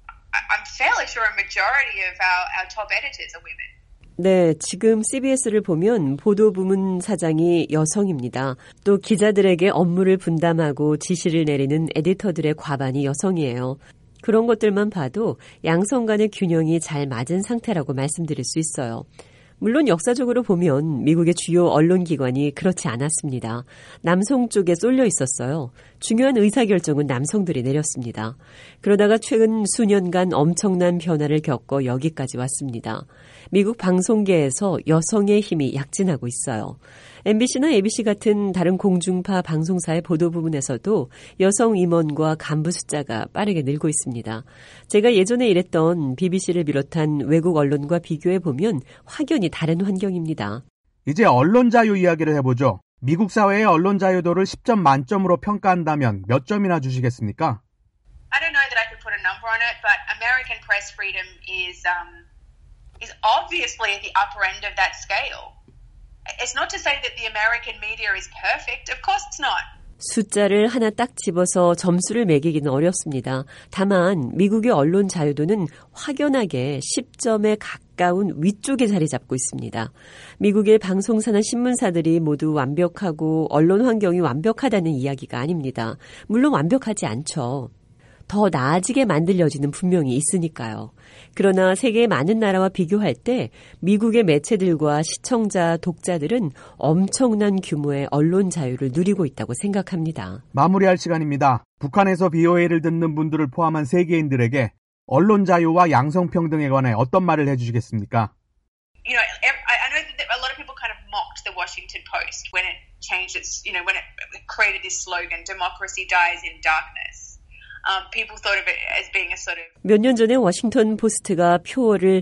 I'm fairly sure a majority of our, our top editors are women. 네, 지금 씨비에스를 보면 보도부문 사장이 여성입니다. 또 기자들에게 업무를 분담하고 지시를 내리는 에디터들의 과반이 여성이에요. 그런 것들만 봐도 양성 간의 균형이 잘 맞은 상태라고 말씀드릴 수 있어요. 물론 역사적으로 보면 미국의 주요 언론기관이 그렇지 않았습니다. 남성 쪽에 쏠려 있었어요. 중요한 의사결정은 남성들이 내렸습니다. 그러다가 최근 수년간 엄청난 변화를 겪어 여기까지 왔습니다. 미국 방송계에서 여성의 힘이 약진하고 있어요. 엠비씨나 에이비씨 같은 다른 공중파 방송사의 보도 부분에서도 여성 임원과 간부 숫자가 빠르게 늘고 있습니다. 제가 예전에 일했던 비비씨를 비롯한 외국 언론과 비교해 보면 확연히 다른 환경입니다. 이제 언론 자유 이야기를 해보죠. 미국 사회의 언론 자유도를 십 점 만점으로 평가한다면 몇 점이나 주시겠습니까? I don't know that I could put a number on it, but American press freedom is um, is obviously at the upper end of that scale. It's not to say that the American media is perfect. Of course it's not. 숫자를 하나 딱 집어서 점수를 매기기는 어렵습니다. 다만 미국의 언론 자유도는 확연하게 십 점에 가까운 위쪽에 자리 잡고 있습니다. 미국의 방송사나 신문사들이 모두 완벽하고 언론 환경이 완벽하다는 이야기가 아닙니다. 물론 완벽하지 않죠. 더 나아지게 만들 여지는 분명히 있으니까요. 그러나 세계의 많은 나라와 비교할 때 미국의 매체들과 시청자, 독자들은 엄청난 규모의 언론 자유를 누리고 있다고 생각합니다. 마무리할 시간입니다. 북한에서 비오에이를 듣는 분들을 포함한 세계인들에게 언론 자유와 양성평등에 관해 어떤 말을 해주시겠습니까? You know, I know that a lot of people kind of mocked the Washington Post when it changed its, you know, when it created this slogan, democracy dies in darkness. Um, people thought of it as being a sort of 몇 년 전에 워싱턴 포스트가 표어를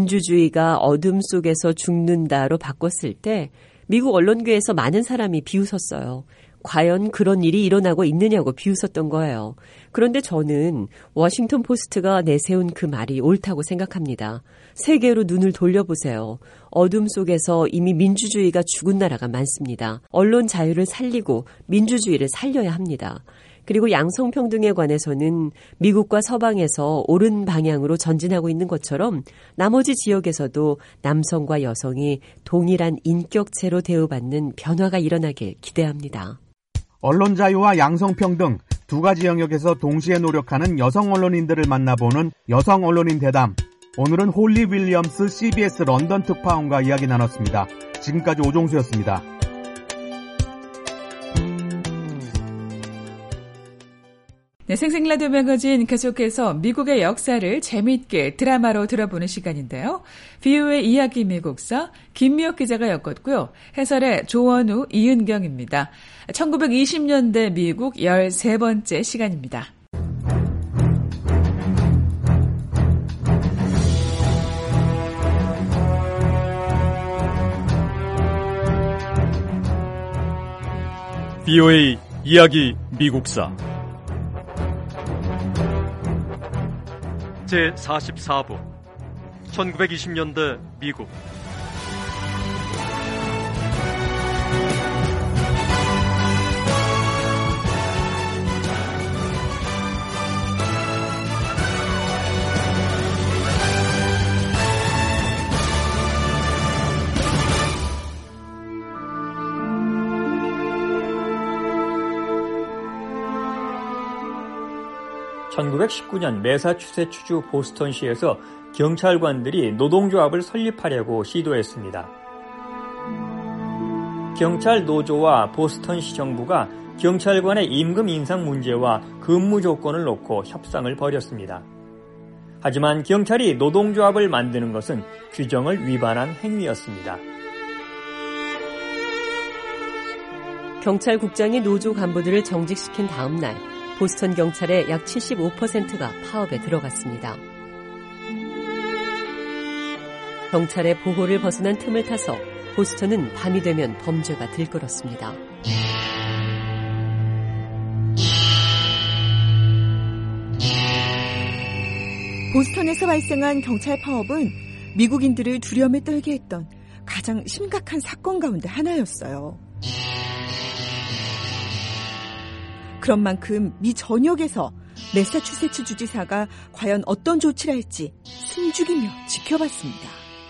민주주의가 어둠 속에서 죽는다로 바꿨을 때 미국 언론계에서 많은 사람이 비웃었어요. 과연 그런 일이 일어나고 있느냐고 비웃었던 거예요. 그런데 저는 워싱턴 포스트가 내세운 그 말이 옳다고 생각합니다. 세계로 눈을 돌려보세요. 어둠 속에서 이미 민주주의가 죽은 나라가 많습니다. 언론 자유를 살리고 민주주의를 살려야 합니다. 그리고 양성평등에 관해서는 미국과 서방에서 옳은 방향으로 전진하고 있는 것처럼 나머지 지역에서도 남성과 여성이 동일한 인격체로 대우받는 변화가 일어나길 기대합니다. 언론 자유와 양성평등 두 가지 영역에서 동시에 노력하는 여성 언론인들을 만나보는 여성 언론인 대담. 오늘은 홀리 윌리엄스 씨비에스 런던 특파원과 이야기 나눴습니다. 지금까지 오종수였습니다. 네, 생생라디오 매거진 계속해서 미국의 역사를 재미있게 드라마로 들어보는 시간인데요. 비오의 이야기 미국사 김미옥 기자가 엮었고요. 해설의 조원우, 이은경입니다. 천구백이십 년대 미국 열세 번째 시간입니다. 비오에이 이야기 미국사 제사십사 부 천구백이십 년대 미국. 천구백십구 년 매사추세츠주 보스턴시에서 경찰관들이 노동조합을 설립하려고 시도했습니다. 경찰 노조와 보스턴시 정부가 경찰관의 임금 인상 문제와 근무 조건을 놓고 협상을 벌였습니다. 하지만 경찰이 노동조합을 만드는 것은 규정을 위반한 행위였습니다. 경찰국장이 노조 간부들을 정직시킨 다음 날 보스턴 경찰의 약 칠십오 퍼센트가 파업에 들어갔습니다. 경찰의 보호를 벗어난 틈을 타서 보스턴은 밤이 되면 범죄가 들끓었습니다. 보스턴에서 발생한 경찰 파업은 미국인들을 두려움에 떨게 했던 가장 심각한 사건 가운데 하나였어요. 그런 만큼 미 전역에서 매사추세츠 주지사가 과연 어떤 조치를 할지 숨죽이며 지켜봤습니다.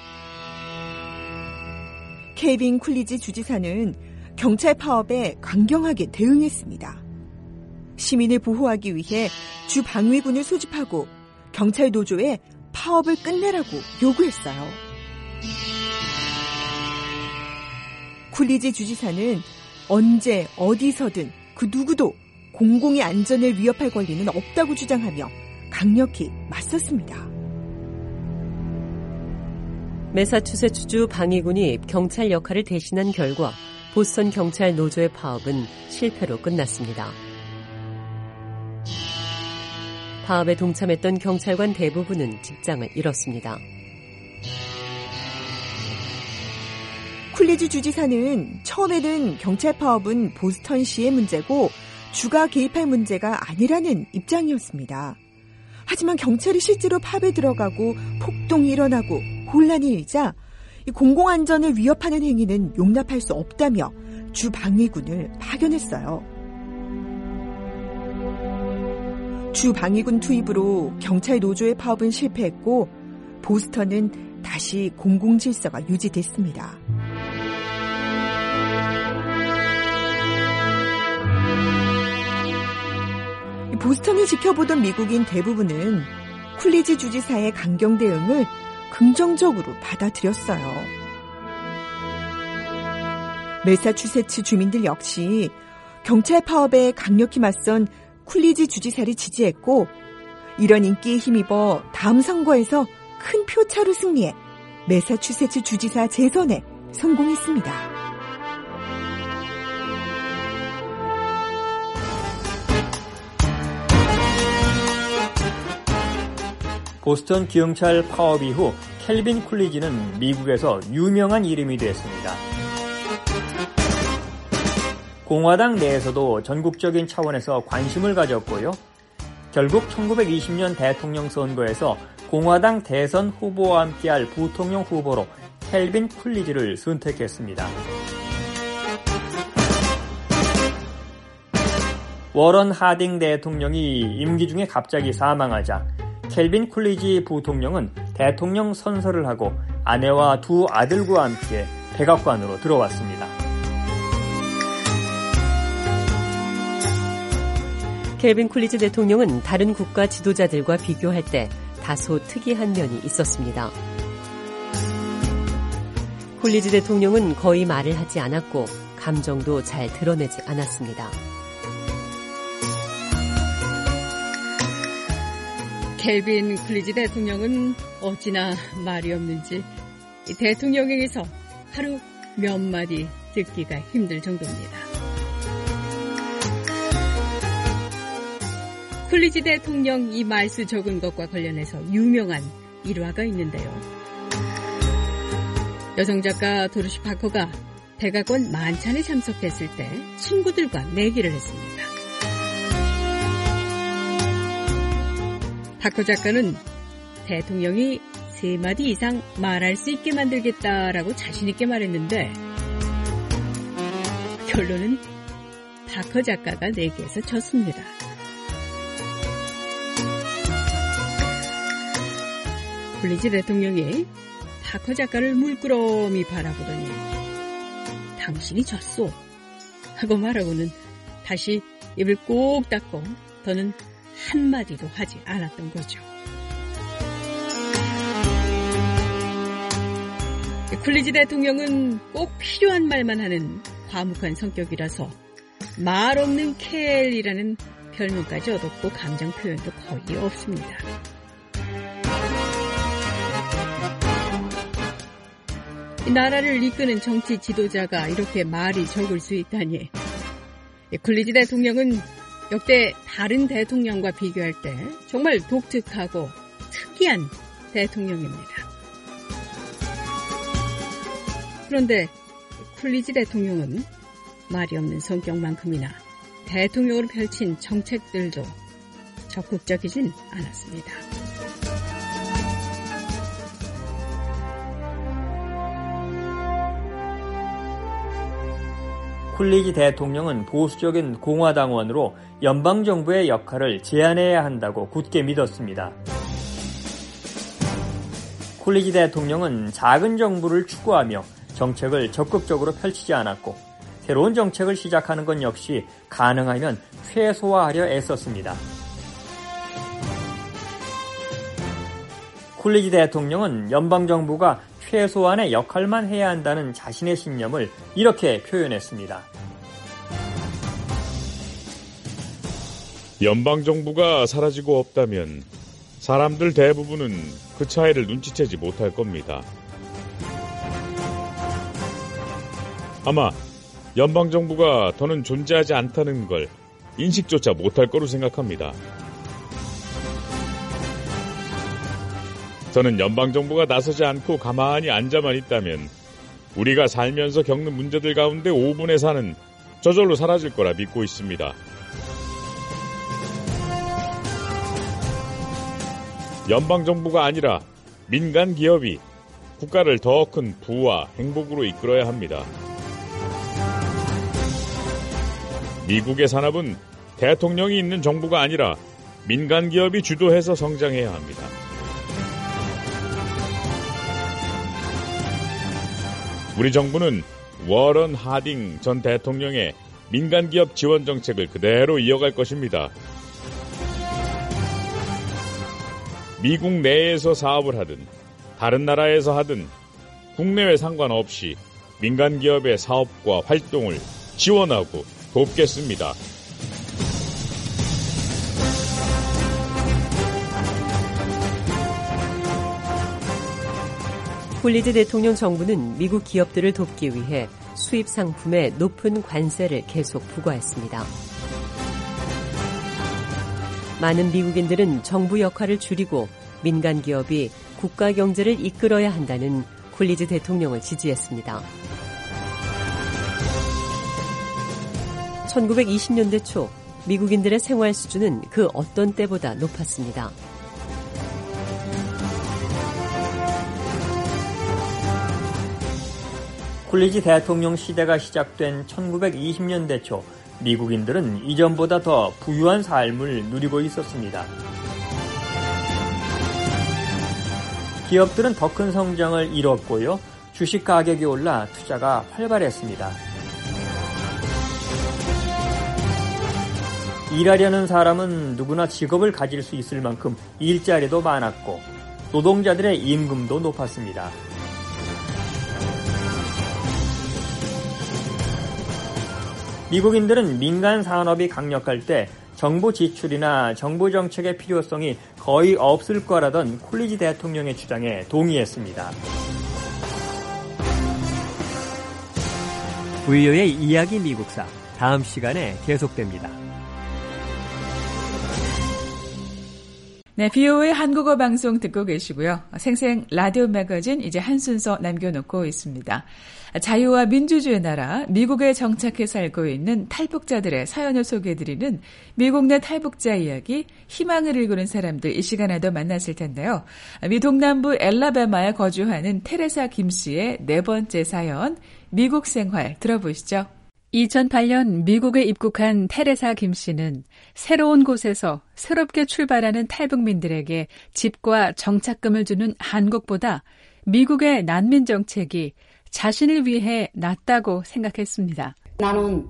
케빈 쿨리지 주지사는 경찰 파업에 강경하게 대응했습니다. 시민을 보호하기 위해 주 방위군을 소집하고 경찰 노조에 파업을 끝내라고 요구했어요. 쿨리지 주지사는 언제 어디서든 그 누구도 공공의 안전을 위협할 권리는 없다고 주장하며 강력히 맞섰습니다. 매사추세츠주 방위군이 경찰 역할을 대신한 결과 보스턴 경찰 노조의 파업은 실패로 끝났습니다. 파업에 동참했던 경찰관 대부분은 직장을 잃었습니다. 쿨리지 주지사는 처음에는 경찰 파업은 보스턴시의 문제고 주가 개입할 문제가 아니라는 입장이었습니다. 하지만 경찰이 실제로 파업에 들어가고 폭동이 일어나고 혼란이 일자 공공안전을 위협하는 행위는 용납할 수 없다며 주 방위군을 파견했어요. 주 방위군 투입으로 경찰 노조의 파업은 실패했고 보스턴은 다시 공공질서가 유지됐습니다. 보스턴을 지켜보던 미국인 대부분은 쿨리지 주지사의 강경 대응을 긍정적으로 받아들였어요. 매사추세츠 주민들 역시 경찰 파업에 강력히 맞선 쿨리지 주지사를 지지했고 이런 인기에 힘입어 다음 선거에서 큰 표차로 승리해 매사추세츠 주지사 재선에 성공했습니다. 보스턴 경찰 파업 이후 켈빈 쿨리지는 미국에서 유명한 이름이 됐습니다. 공화당 내에서도 전국적인 차원에서 관심을 가졌고요. 결국 천구백이십 년 대통령 선거에서 공화당 대선 후보와 함께할 부통령 후보로 켈빈 쿨리지를 선택했습니다. 워런 하딩 대통령이 임기 중에 갑자기 사망하자 켈빈 쿨리지 부통령은 대통령 선서를 하고 아내와 두 아들과 함께 백악관으로 들어왔습니다. 켈빈 쿨리지 대통령은 다른 국가 지도자들과 비교할 때 다소 특이한 면이 있었습니다. 쿨리지 대통령은 거의 말을 하지 않았고 감정도 잘 드러내지 않았습니다. 켈빈 쿨리지 대통령은 어찌나 말이 없는지 대통령에게서 하루 몇 마디 듣기가 힘들 정도입니다. 쿨리지 대통령 이 말수 적은 것과 관련해서 유명한 일화가 있는데요. 여성작가 도로시 파커가 백악관 만찬에 참석했을 때 친구들과 내기를 했습니다. 박호 작가는 대통령이 세 마디 이상 말할 수 있게 만들겠다라고 자신 있게 말했는데 결론은 박호 작가가 내기에서 졌습니다. 쿨리지 대통령이 박호 작가를 물끄러미 바라보더니 당신이 졌소 하고 말하고는 다시 입을 꼭 닫고 더는 한마디도 하지 않았던 거죠. 쿨리지 대통령은 꼭 필요한 말만 하는 과묵한 성격이라서 말 없는 켈이라는 별명까지 얻었고 감정 표현도 거의 없습니다. 이 나라를 이끄는 정치 지도자가 이렇게 말이 적을 수 있다니. 쿨리지 대통령은 역대 다른 대통령과 비교할 때 정말 독특하고 특이한 대통령입니다. 그런데 쿨리지 대통령은 말이 없는 성격만큼이나 대통령으로 펼친 정책들도 적극적이진 않았습니다. 쿨리지 대통령은 보수적인 공화당원으로 연방정부의 역할을 제한해야 한다고 굳게 믿었습니다. 쿨리지 대통령은 작은 정부를 추구하며 정책을 적극적으로 펼치지 않았고 새로운 정책을 시작하는 건 역시 가능하면 최소화하려 애썼습니다. 쿨리지 대통령은 연방정부가 최소한의 역할만 해야 한다는 자신의 신념을 이렇게 표현했습니다. 연방정부가 사라지고 없다면 사람들 대부분은 그 차이를 눈치채지 못할 겁니다. 아마 연방정부가 더는 존재하지 않다는 걸 인식조차 못할 거로 생각합니다. 저는 연방정부가 나서지 않고 가만히 앉아만 있다면 우리가 살면서 겪는 문제들 가운데 오 분의 사는 저절로 사라질 거라 믿고 있습니다. 연방정부가 아니라 민간 기업이 국가를 더 큰 부와 행복으로 이끌어야 합니다. 미국의 산업은 대통령이 있는 정부가 아니라 민간 기업이 주도해서 성장해야 합니다. 우리 정부는 워런 하딩 전 대통령의 민간기업 지원 정책을 그대로 이어갈 것입니다. 미국 내에서 사업을 하든 다른 나라에서 하든 국내외 상관없이 민간기업의 사업과 활동을 지원하고 돕겠습니다. 쿨리지 대통령 정부는 미국 기업들을 돕기 위해 수입 상품에 높은 관세를 계속 부과했습니다. 많은 미국인들은 정부 역할을 줄이고 민간 기업이 국가 경제를 이끌어야 한다는 쿨리지 대통령을 지지했습니다. 천구백이십 년대 초 미국인들의 생활 수준은 그 어떤 때보다 높았습니다. 쿨리지 대통령 시대가 시작된 천구백이십 년대 초 미국인들은 이전보다 더 부유한 삶을 누리고 있었습니다. 기업들은 더 큰 성장을 이뤘고요. 주식 가격이 올라 투자가 활발했습니다. 일하려는 사람은 누구나 직업을 가질 수 있을 만큼 일자리도 많았고 노동자들의 임금도 높았습니다. 미국인들은 민간 산업이 강력할 때 정부 지출이나 정부 정책의 필요성이 거의 없을 거라던 쿨리지 대통령의 주장에 동의했습니다. 브이오에이 이야기 미국사 다음 시간에 계속됩니다. 네, 비오의 한국어 방송 듣고 계시고요. 생생 라디오 매거진 이제 한 순서 남겨놓고 있습니다. 자유와 민주주의 나라 미국에 정착해 살고 있는 탈북자들의 사연을 소개해드리는 미국 내 탈북자 이야기, 희망을 일구는 사람들, 이 시간에도 만났을 텐데요. 미 동남부 엘라바마에 거주하는 테레사 김 씨의 네 번째 사연, 미국 생활 들어보시죠. 이천팔 년 미국에 입국한 테레사 김 씨는 새로운 곳에서 새롭게 출발하는 탈북민들에게 집과 정착금을 주는 한국보다 미국의 난민 정책이 자신을 위해 낫다고 생각했습니다. 나는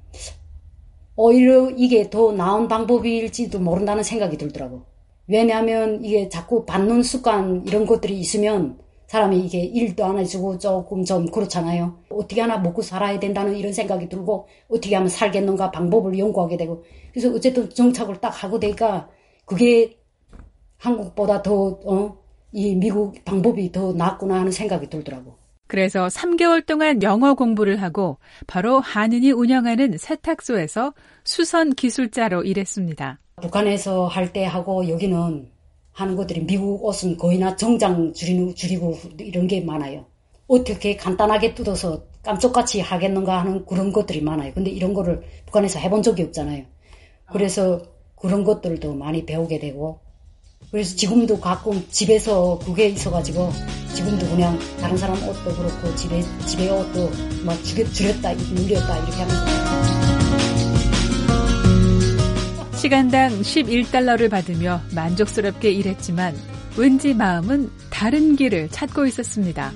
오히려 이게 더 나은 방법일지도 모른다는 생각이 들더라고. 왜냐하면 이게 자꾸 받는 습관 이런 것들이 있으면 사람이 이게 일도 안 해주고 조금 좀 그렇잖아요. 어떻게 하나 먹고 살아야 된다는 이런 생각이 들고 어떻게 하면 살겠는가 방법을 연구하게 되고 그래서 어쨌든 정착을 딱 하고 되니까 그게 한국보다 더, 어, 이 미국 방법이 더 낫구나 하는 생각이 들더라고. 그래서 삼 개월 동안 영어 공부를 하고 바로 한인이 운영하는 세탁소에서 수선 기술자로 일했습니다. 북한에서 할 때 하고 여기는 하는 것들이 미국 옷은 거의나 정장 줄이고, 줄이고 이런 게 많아요. 어떻게 간단하게 뜯어서 깜짝같이 하겠는가 하는 그런 것들이 많아요. 근데 이런 거를 북한에서 해본 적이 없잖아요. 그래서 그런 것들도 많이 배우게 되고 그래서 지금도 가끔 집에서 그게 있어가지고 지금도 그냥 다른 사람 옷도 그렇고 집에, 집에 옷도 막 줄였다, 늘렸다 이렇게 하면서 시간당 십일 달러를 받으며 만족스럽게 일했지만 왠지 마음은 다른 길을 찾고 있었습니다.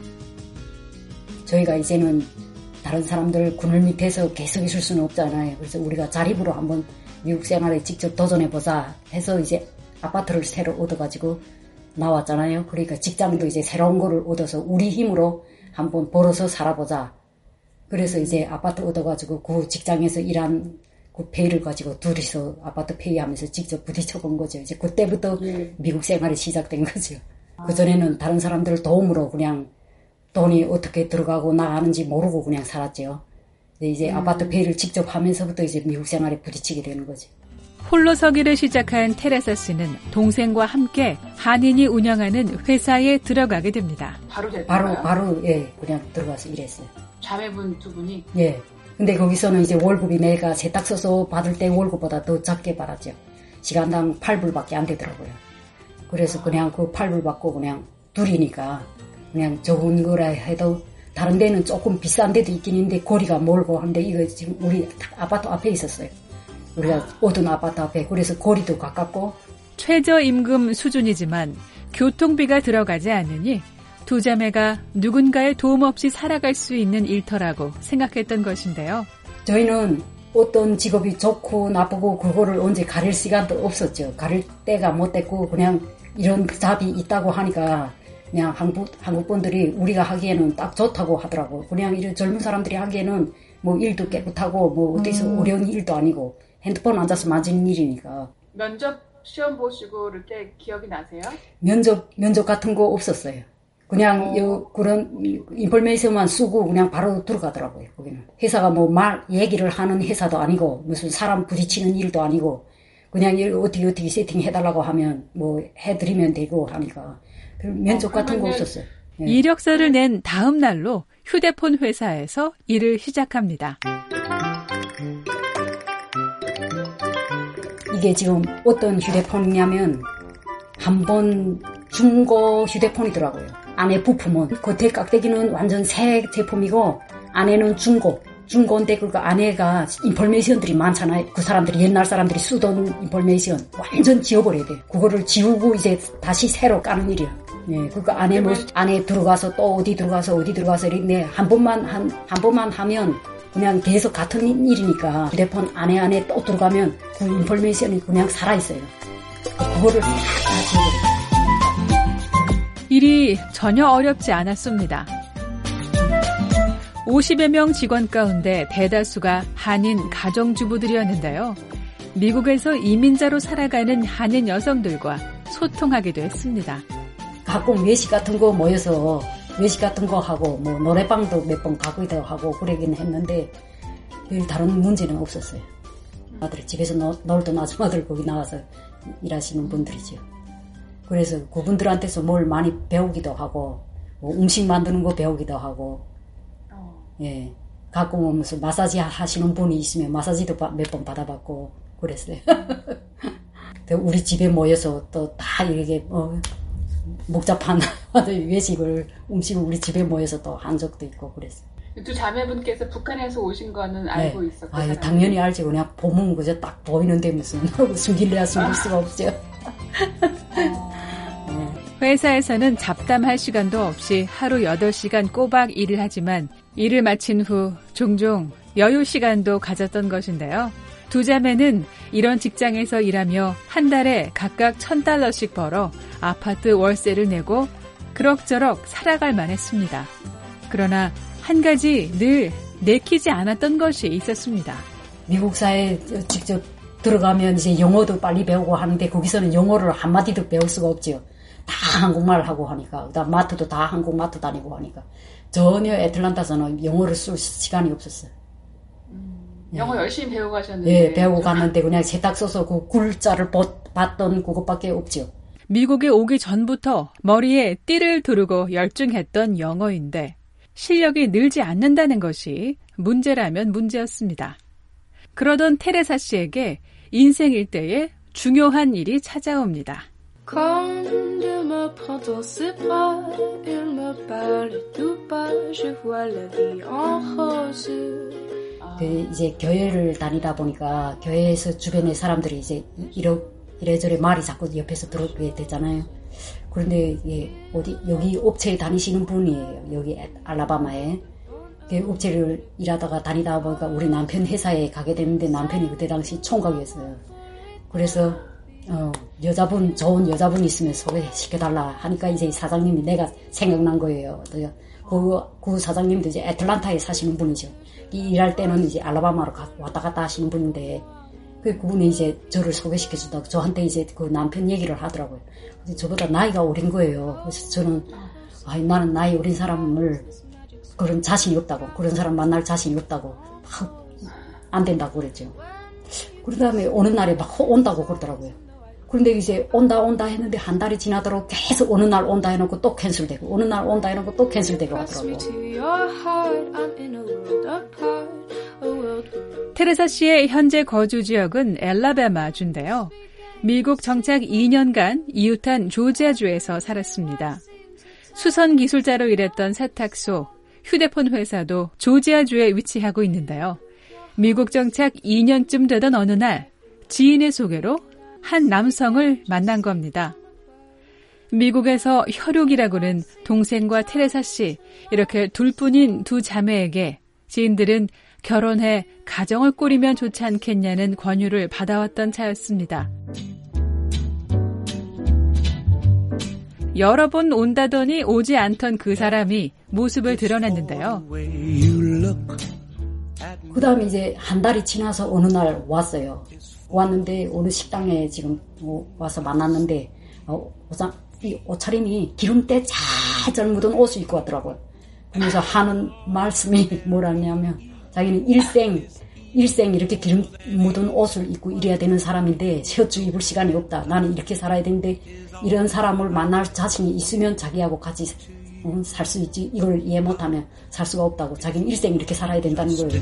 저희가 이제는 다른 사람들 그늘 밑에서 계속 있을 수는 없잖아요. 그래서 우리가 자립으로 한번 미국 생활에 직접 도전해보자 해서 이제 아파트를 새로 얻어가지고 나왔잖아요. 그러니까 직장도 이제 새로운 거를 얻어서 우리 힘으로 한번 벌어서 살아보자. 그래서 이제 아파트 얻어가지고 그 직장에서 일한 그 페이를 가지고 둘이서 아파트 페이하면서 직접 부딪혀 본 거죠. 이제 그때부터 네. 미국 생활이 시작된 거죠. 아. 그전에는 다른 사람들 도움으로 그냥 돈이 어떻게 들어가고 나가는지 모르고 그냥 살았죠. 이제 음. 아파트 페이를 직접 하면서부터 이제 미국 생활에 부딪히게 되는 거죠. 홀로 서기를 시작한 테레사 씨는 동생과 함께 한인이 운영하는 회사에 들어가게 됩니다. 바로 바로, 바로 예 그냥 들어가서 일했어요. 자매분 두 분이? 예. 근데 거기서는 이제 월급이 내가 세탁소서 받을 때 월급보다 더 작게 받았죠. 시간당 팔 불밖에 안 되더라고요. 그래서 그냥 그 팔 불 받고 그냥 둘이니까 그냥 적은 거라 해도 다른 데는 조금 비싼 데도 있긴 있는데 거리가 멀고 한데 이거 지금 우리 아파트 앞에 있었어요. 우리가 오던 아파트 앞에. 그래서 거리도 가깝고. 최저임금 수준이지만 교통비가 들어가지 않으니 두 자매가 누군가의 도움 없이 살아갈 수 있는 일터라고 생각했던 것인데요. 저희는 어떤 직업이 좋고 나쁘고 그거를 언제 가릴 시간도 없었죠. 가릴 때가 못 됐고 그냥 이런 잡이 있다고 하니까 그냥 한국, 한국 분들이 우리가 하기에는 딱 좋다고 하더라고. 그냥 이런 젊은 사람들이 하기에는 뭐 일도 깨끗하고 뭐 어디서 음. 어려운 일도 아니고 핸드폰 앉아서 만지는 일이니까. 면접 시험 보시고 이렇게 기억이 나세요? 면접, 면접 같은 거 없었어요. 그냥 어. 요 그런 인포메이션만 쓰고 그냥 바로 들어가더라고요. 거기는 회사가 뭐 말 얘기를 하는 회사도 아니고 무슨 사람 부딪히는 일도 아니고 그냥 어떻게 어떻게 세팅해달라고 하면 뭐 해드리면 되고 하니까 면접 어, 같은 거 없었어요. 네. 이력서를 낸 다음 날로 휴대폰 회사에서 일을 시작합니다. 이게 지금 어떤 휴대폰이냐면 한번 중고 휴대폰이더라고요. 안에 부품은 겉에 깍대기는 완전 새 제품이고 안에는 중고 중고인데 그 안에가 인포메이션들이 많잖아요. 그 사람들이 옛날 사람들이 쓰던 인포메이션 완전 지워버려야 돼요. 그거를 지우고 이제 다시 새로 까는 일이야. 네, 그 안에 뭐 안에 들어가서 또 어디 들어가서 어디 들어가서 이렇게 한 번만 한 한 번만 하면 그냥 계속 같은 일이니까 휴대폰 안에 안에 또 들어가면 그 인포메이션이 그냥 살아 있어요. 그거를 다 지워버려요. 일이 전혀 어렵지 않았습니다. 오십여 명 직원 가운데 대다수가 한인 가정주부들이었는데요. 미국에서 이민자로 살아가는 한인 여성들과 소통하기도 했습니다. 가끔 외식 같은 거 모여서 외식 같은 거 하고 뭐 노래방도 몇 번 가기도 하고 그러긴 했는데 다른 문제는 없었어요. 아들 집에서 노, 놀던 아줌마들 거기 나와서 일하시는 분들이죠. 그래서 그분들한테서 뭘 많이 배우기도 하고 뭐 음식 만드는 거 배우기도 하고 어. 예 가끔 오면서 마사지 하시는 분이 있으면 마사지도 몇 번 받아봤고 그랬어요. 우리 집에 모여서 또 다 이렇게 어, 목자판 외식을 음식을 우리 집에 모여서 또 한 적도 있고 그랬어요. 두 자매분께서 북한에서 오신 거는 알고 네. 있었고 아, 당연히 알지. 그냥 보면 그저 딱 보이는데 무슨 숨길래야 숨길 수가 없죠. 회사에서는 잡담할 시간도 없이 하루 여덟 시간 꼬박 일을 하지만 일을 마친 후 종종 여유 시간도 가졌던 것인데요. 두 자매는 이런 직장에서 일하며 한 달에 각각 천 달러씩 벌어 아파트 월세를 내고 그럭저럭 살아갈 만했습니다. 그러나 한 가지 늘 내키지 않았던 것이 있었습니다. 미국 사회에 직접 들어가면 이제 영어도 빨리 배우고 하는데 거기서는 영어를 한마디도 배울 수가 없죠. 다 한국말 하고 하니까. 그다음 마트도 다 한국 마트 다니고 하니까. 전혀 애틀란타에서는 영어를 쓸 시간이 없었어요. 음, 영어 열심히 배우고 가셨는데. 예, 배우고 갔는데 그냥 세탁 써서 그 굴자를 봤던 그것밖에 없죠. 미국에 오기 전부터 머리에 띠를 두르고 열중했던 영어인데 실력이 늘지 않는다는 것이 문제라면 문제였습니다. 그러던 테레사 씨에게 인생 일대에 중요한 일이 찾아옵니다. 그 이제 교회를 다니다 보니까 교회에서 주변의 사람들이 이제 이러, 이래저래 말이 자꾸 옆에서 들어오게 되잖아요. 그런데 예, 어디 여기 업체에 다니시는 분이에요. 여기 알라바마에 그 업체를 일하다가 다니다 보니까 우리 남편 회사에 가게 됐는데 남편이 그때 당시 총각이었어요. 그래서 어, 여자분 좋은 여자분 있으면 소개시켜달라 하니까 이제 사장님이 내가 생각난 거예요. 그, 그 사장님도 이제 애틀란타에 사시는 분이죠. 일할 때는 이제 알라바마로 왔다 갔다 하시는 분인데 그 그분이 이제 저를 소개시켜준다고 저한테 이제 그 남편 얘기를 하더라고요. 근데 저보다 나이가 어린 거예요. 그래서 저는 아 나는 나이 어린 사람을 그런 자신이 없다고 그런 사람 만날 자신이 없다고 막 안 된다고 그랬죠. 그런 다음에 어느 날에 막 온다고 그러더라고요. 그런데 이제 온다 온다 했는데 한 달이 지나도록 계속 어느 날 온다 해놓고 또 캔슬되고 어느 날 온다 해놓고 또 캔슬되고 하더라고요. 테레사 씨의 현재 거주 지역은 엘라바마주인데요. 미국 정착 이 년간 이웃한 조지아주에서 살았습니다. 수선 기술자로 일했던 세탁소, 휴대폰 회사도 조지아주에 위치하고 있는데요. 미국 정착 이 년쯤 되던 어느 날 지인의 소개로 한 남성을 만난 겁니다. 미국에서 혈육이라고는 동생과 테레사 씨 이렇게 둘뿐인 두 자매에게 지인들은 결혼해 가정을 꾸리면 좋지 않겠냐는 권유를 받아왔던 차였습니다. 여러 번 온다더니 오지 않던 그 사람이 모습을 드러냈는데요. 그 다음에 이제 한 달이 지나서 어느 날 왔어요. 왔는데 어느 식당에 지금 와서 만났는데 어, 이 옷차림이 기름때 잘 묻은 옷을 입고 왔더라고요. 그래서 하는 말씀이 뭐라냐면 자기는 일생 일생 이렇게 기름 묻은 옷을 입고 이래야 되는 사람인데 셔츠 입을 시간이 없다. 나는 이렇게 살아야 되는데 이런 사람을 만날 자신이 있으면 자기하고 같이 어, 살 수 있지. 이걸 이해 못하면 살 수가 없다고. 자기는 일생 이렇게 살아야 된다는 거예요.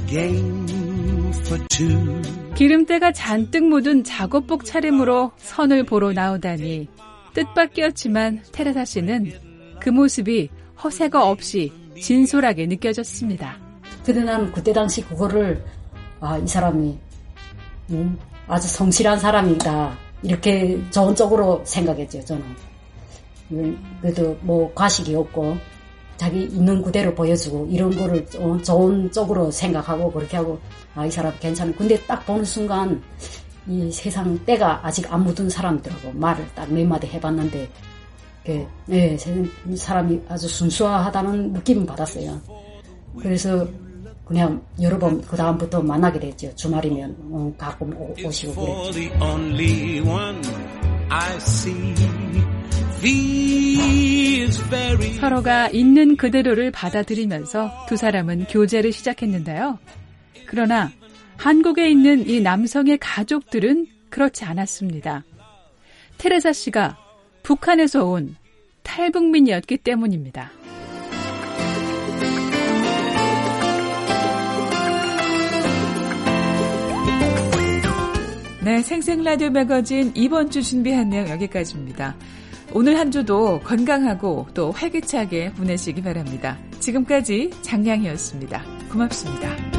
기름때가 잔뜩 묻은 작업복 차림으로 선을 보러 나오다니 뜻밖이었지만 테레사 씨는 그 모습이 허세가 없이 진솔하게 느껴졌습니다. 근데 난 그때 당시 그거를 아, 이 사람이 음, 아주 성실한 사람이다. 이렇게 좋은 쪽으로 생각했죠, 저는. 그래도 뭐 과식이 없고 자기 있는 그대로 보여주고 이런 거를 좋은 쪽으로 생각하고 그렇게 하고 아, 이 사람 괜찮아. 근데 딱 보는 순간 이 세상 때가 아직 안 묻은 사람들하고 말을 딱 몇 마디 해봤는데 그, 네, 사람이 아주 순수하다는 느낌을 받았어요. 그래서 그냥 여러 번 그 다음부터 만나게 됐죠. 주말이면 어, 가끔 오, 오시고 그랬죠. 서로가 있는 그대로를 받아들이면서 두 사람은 교제를 시작했는데요. 그러나 한국에 있는 이 남성의 가족들은 그렇지 않았습니다. 테레사 씨가 북한에서 온 탈북민이었기 때문입니다. 네, 생생라디오 매거진 이번 주 준비한 내용 여기까지입니다. 오늘 한 주도 건강하고 또 활기차게 보내시기 바랍니다. 지금까지 장량이었습니다. 고맙습니다.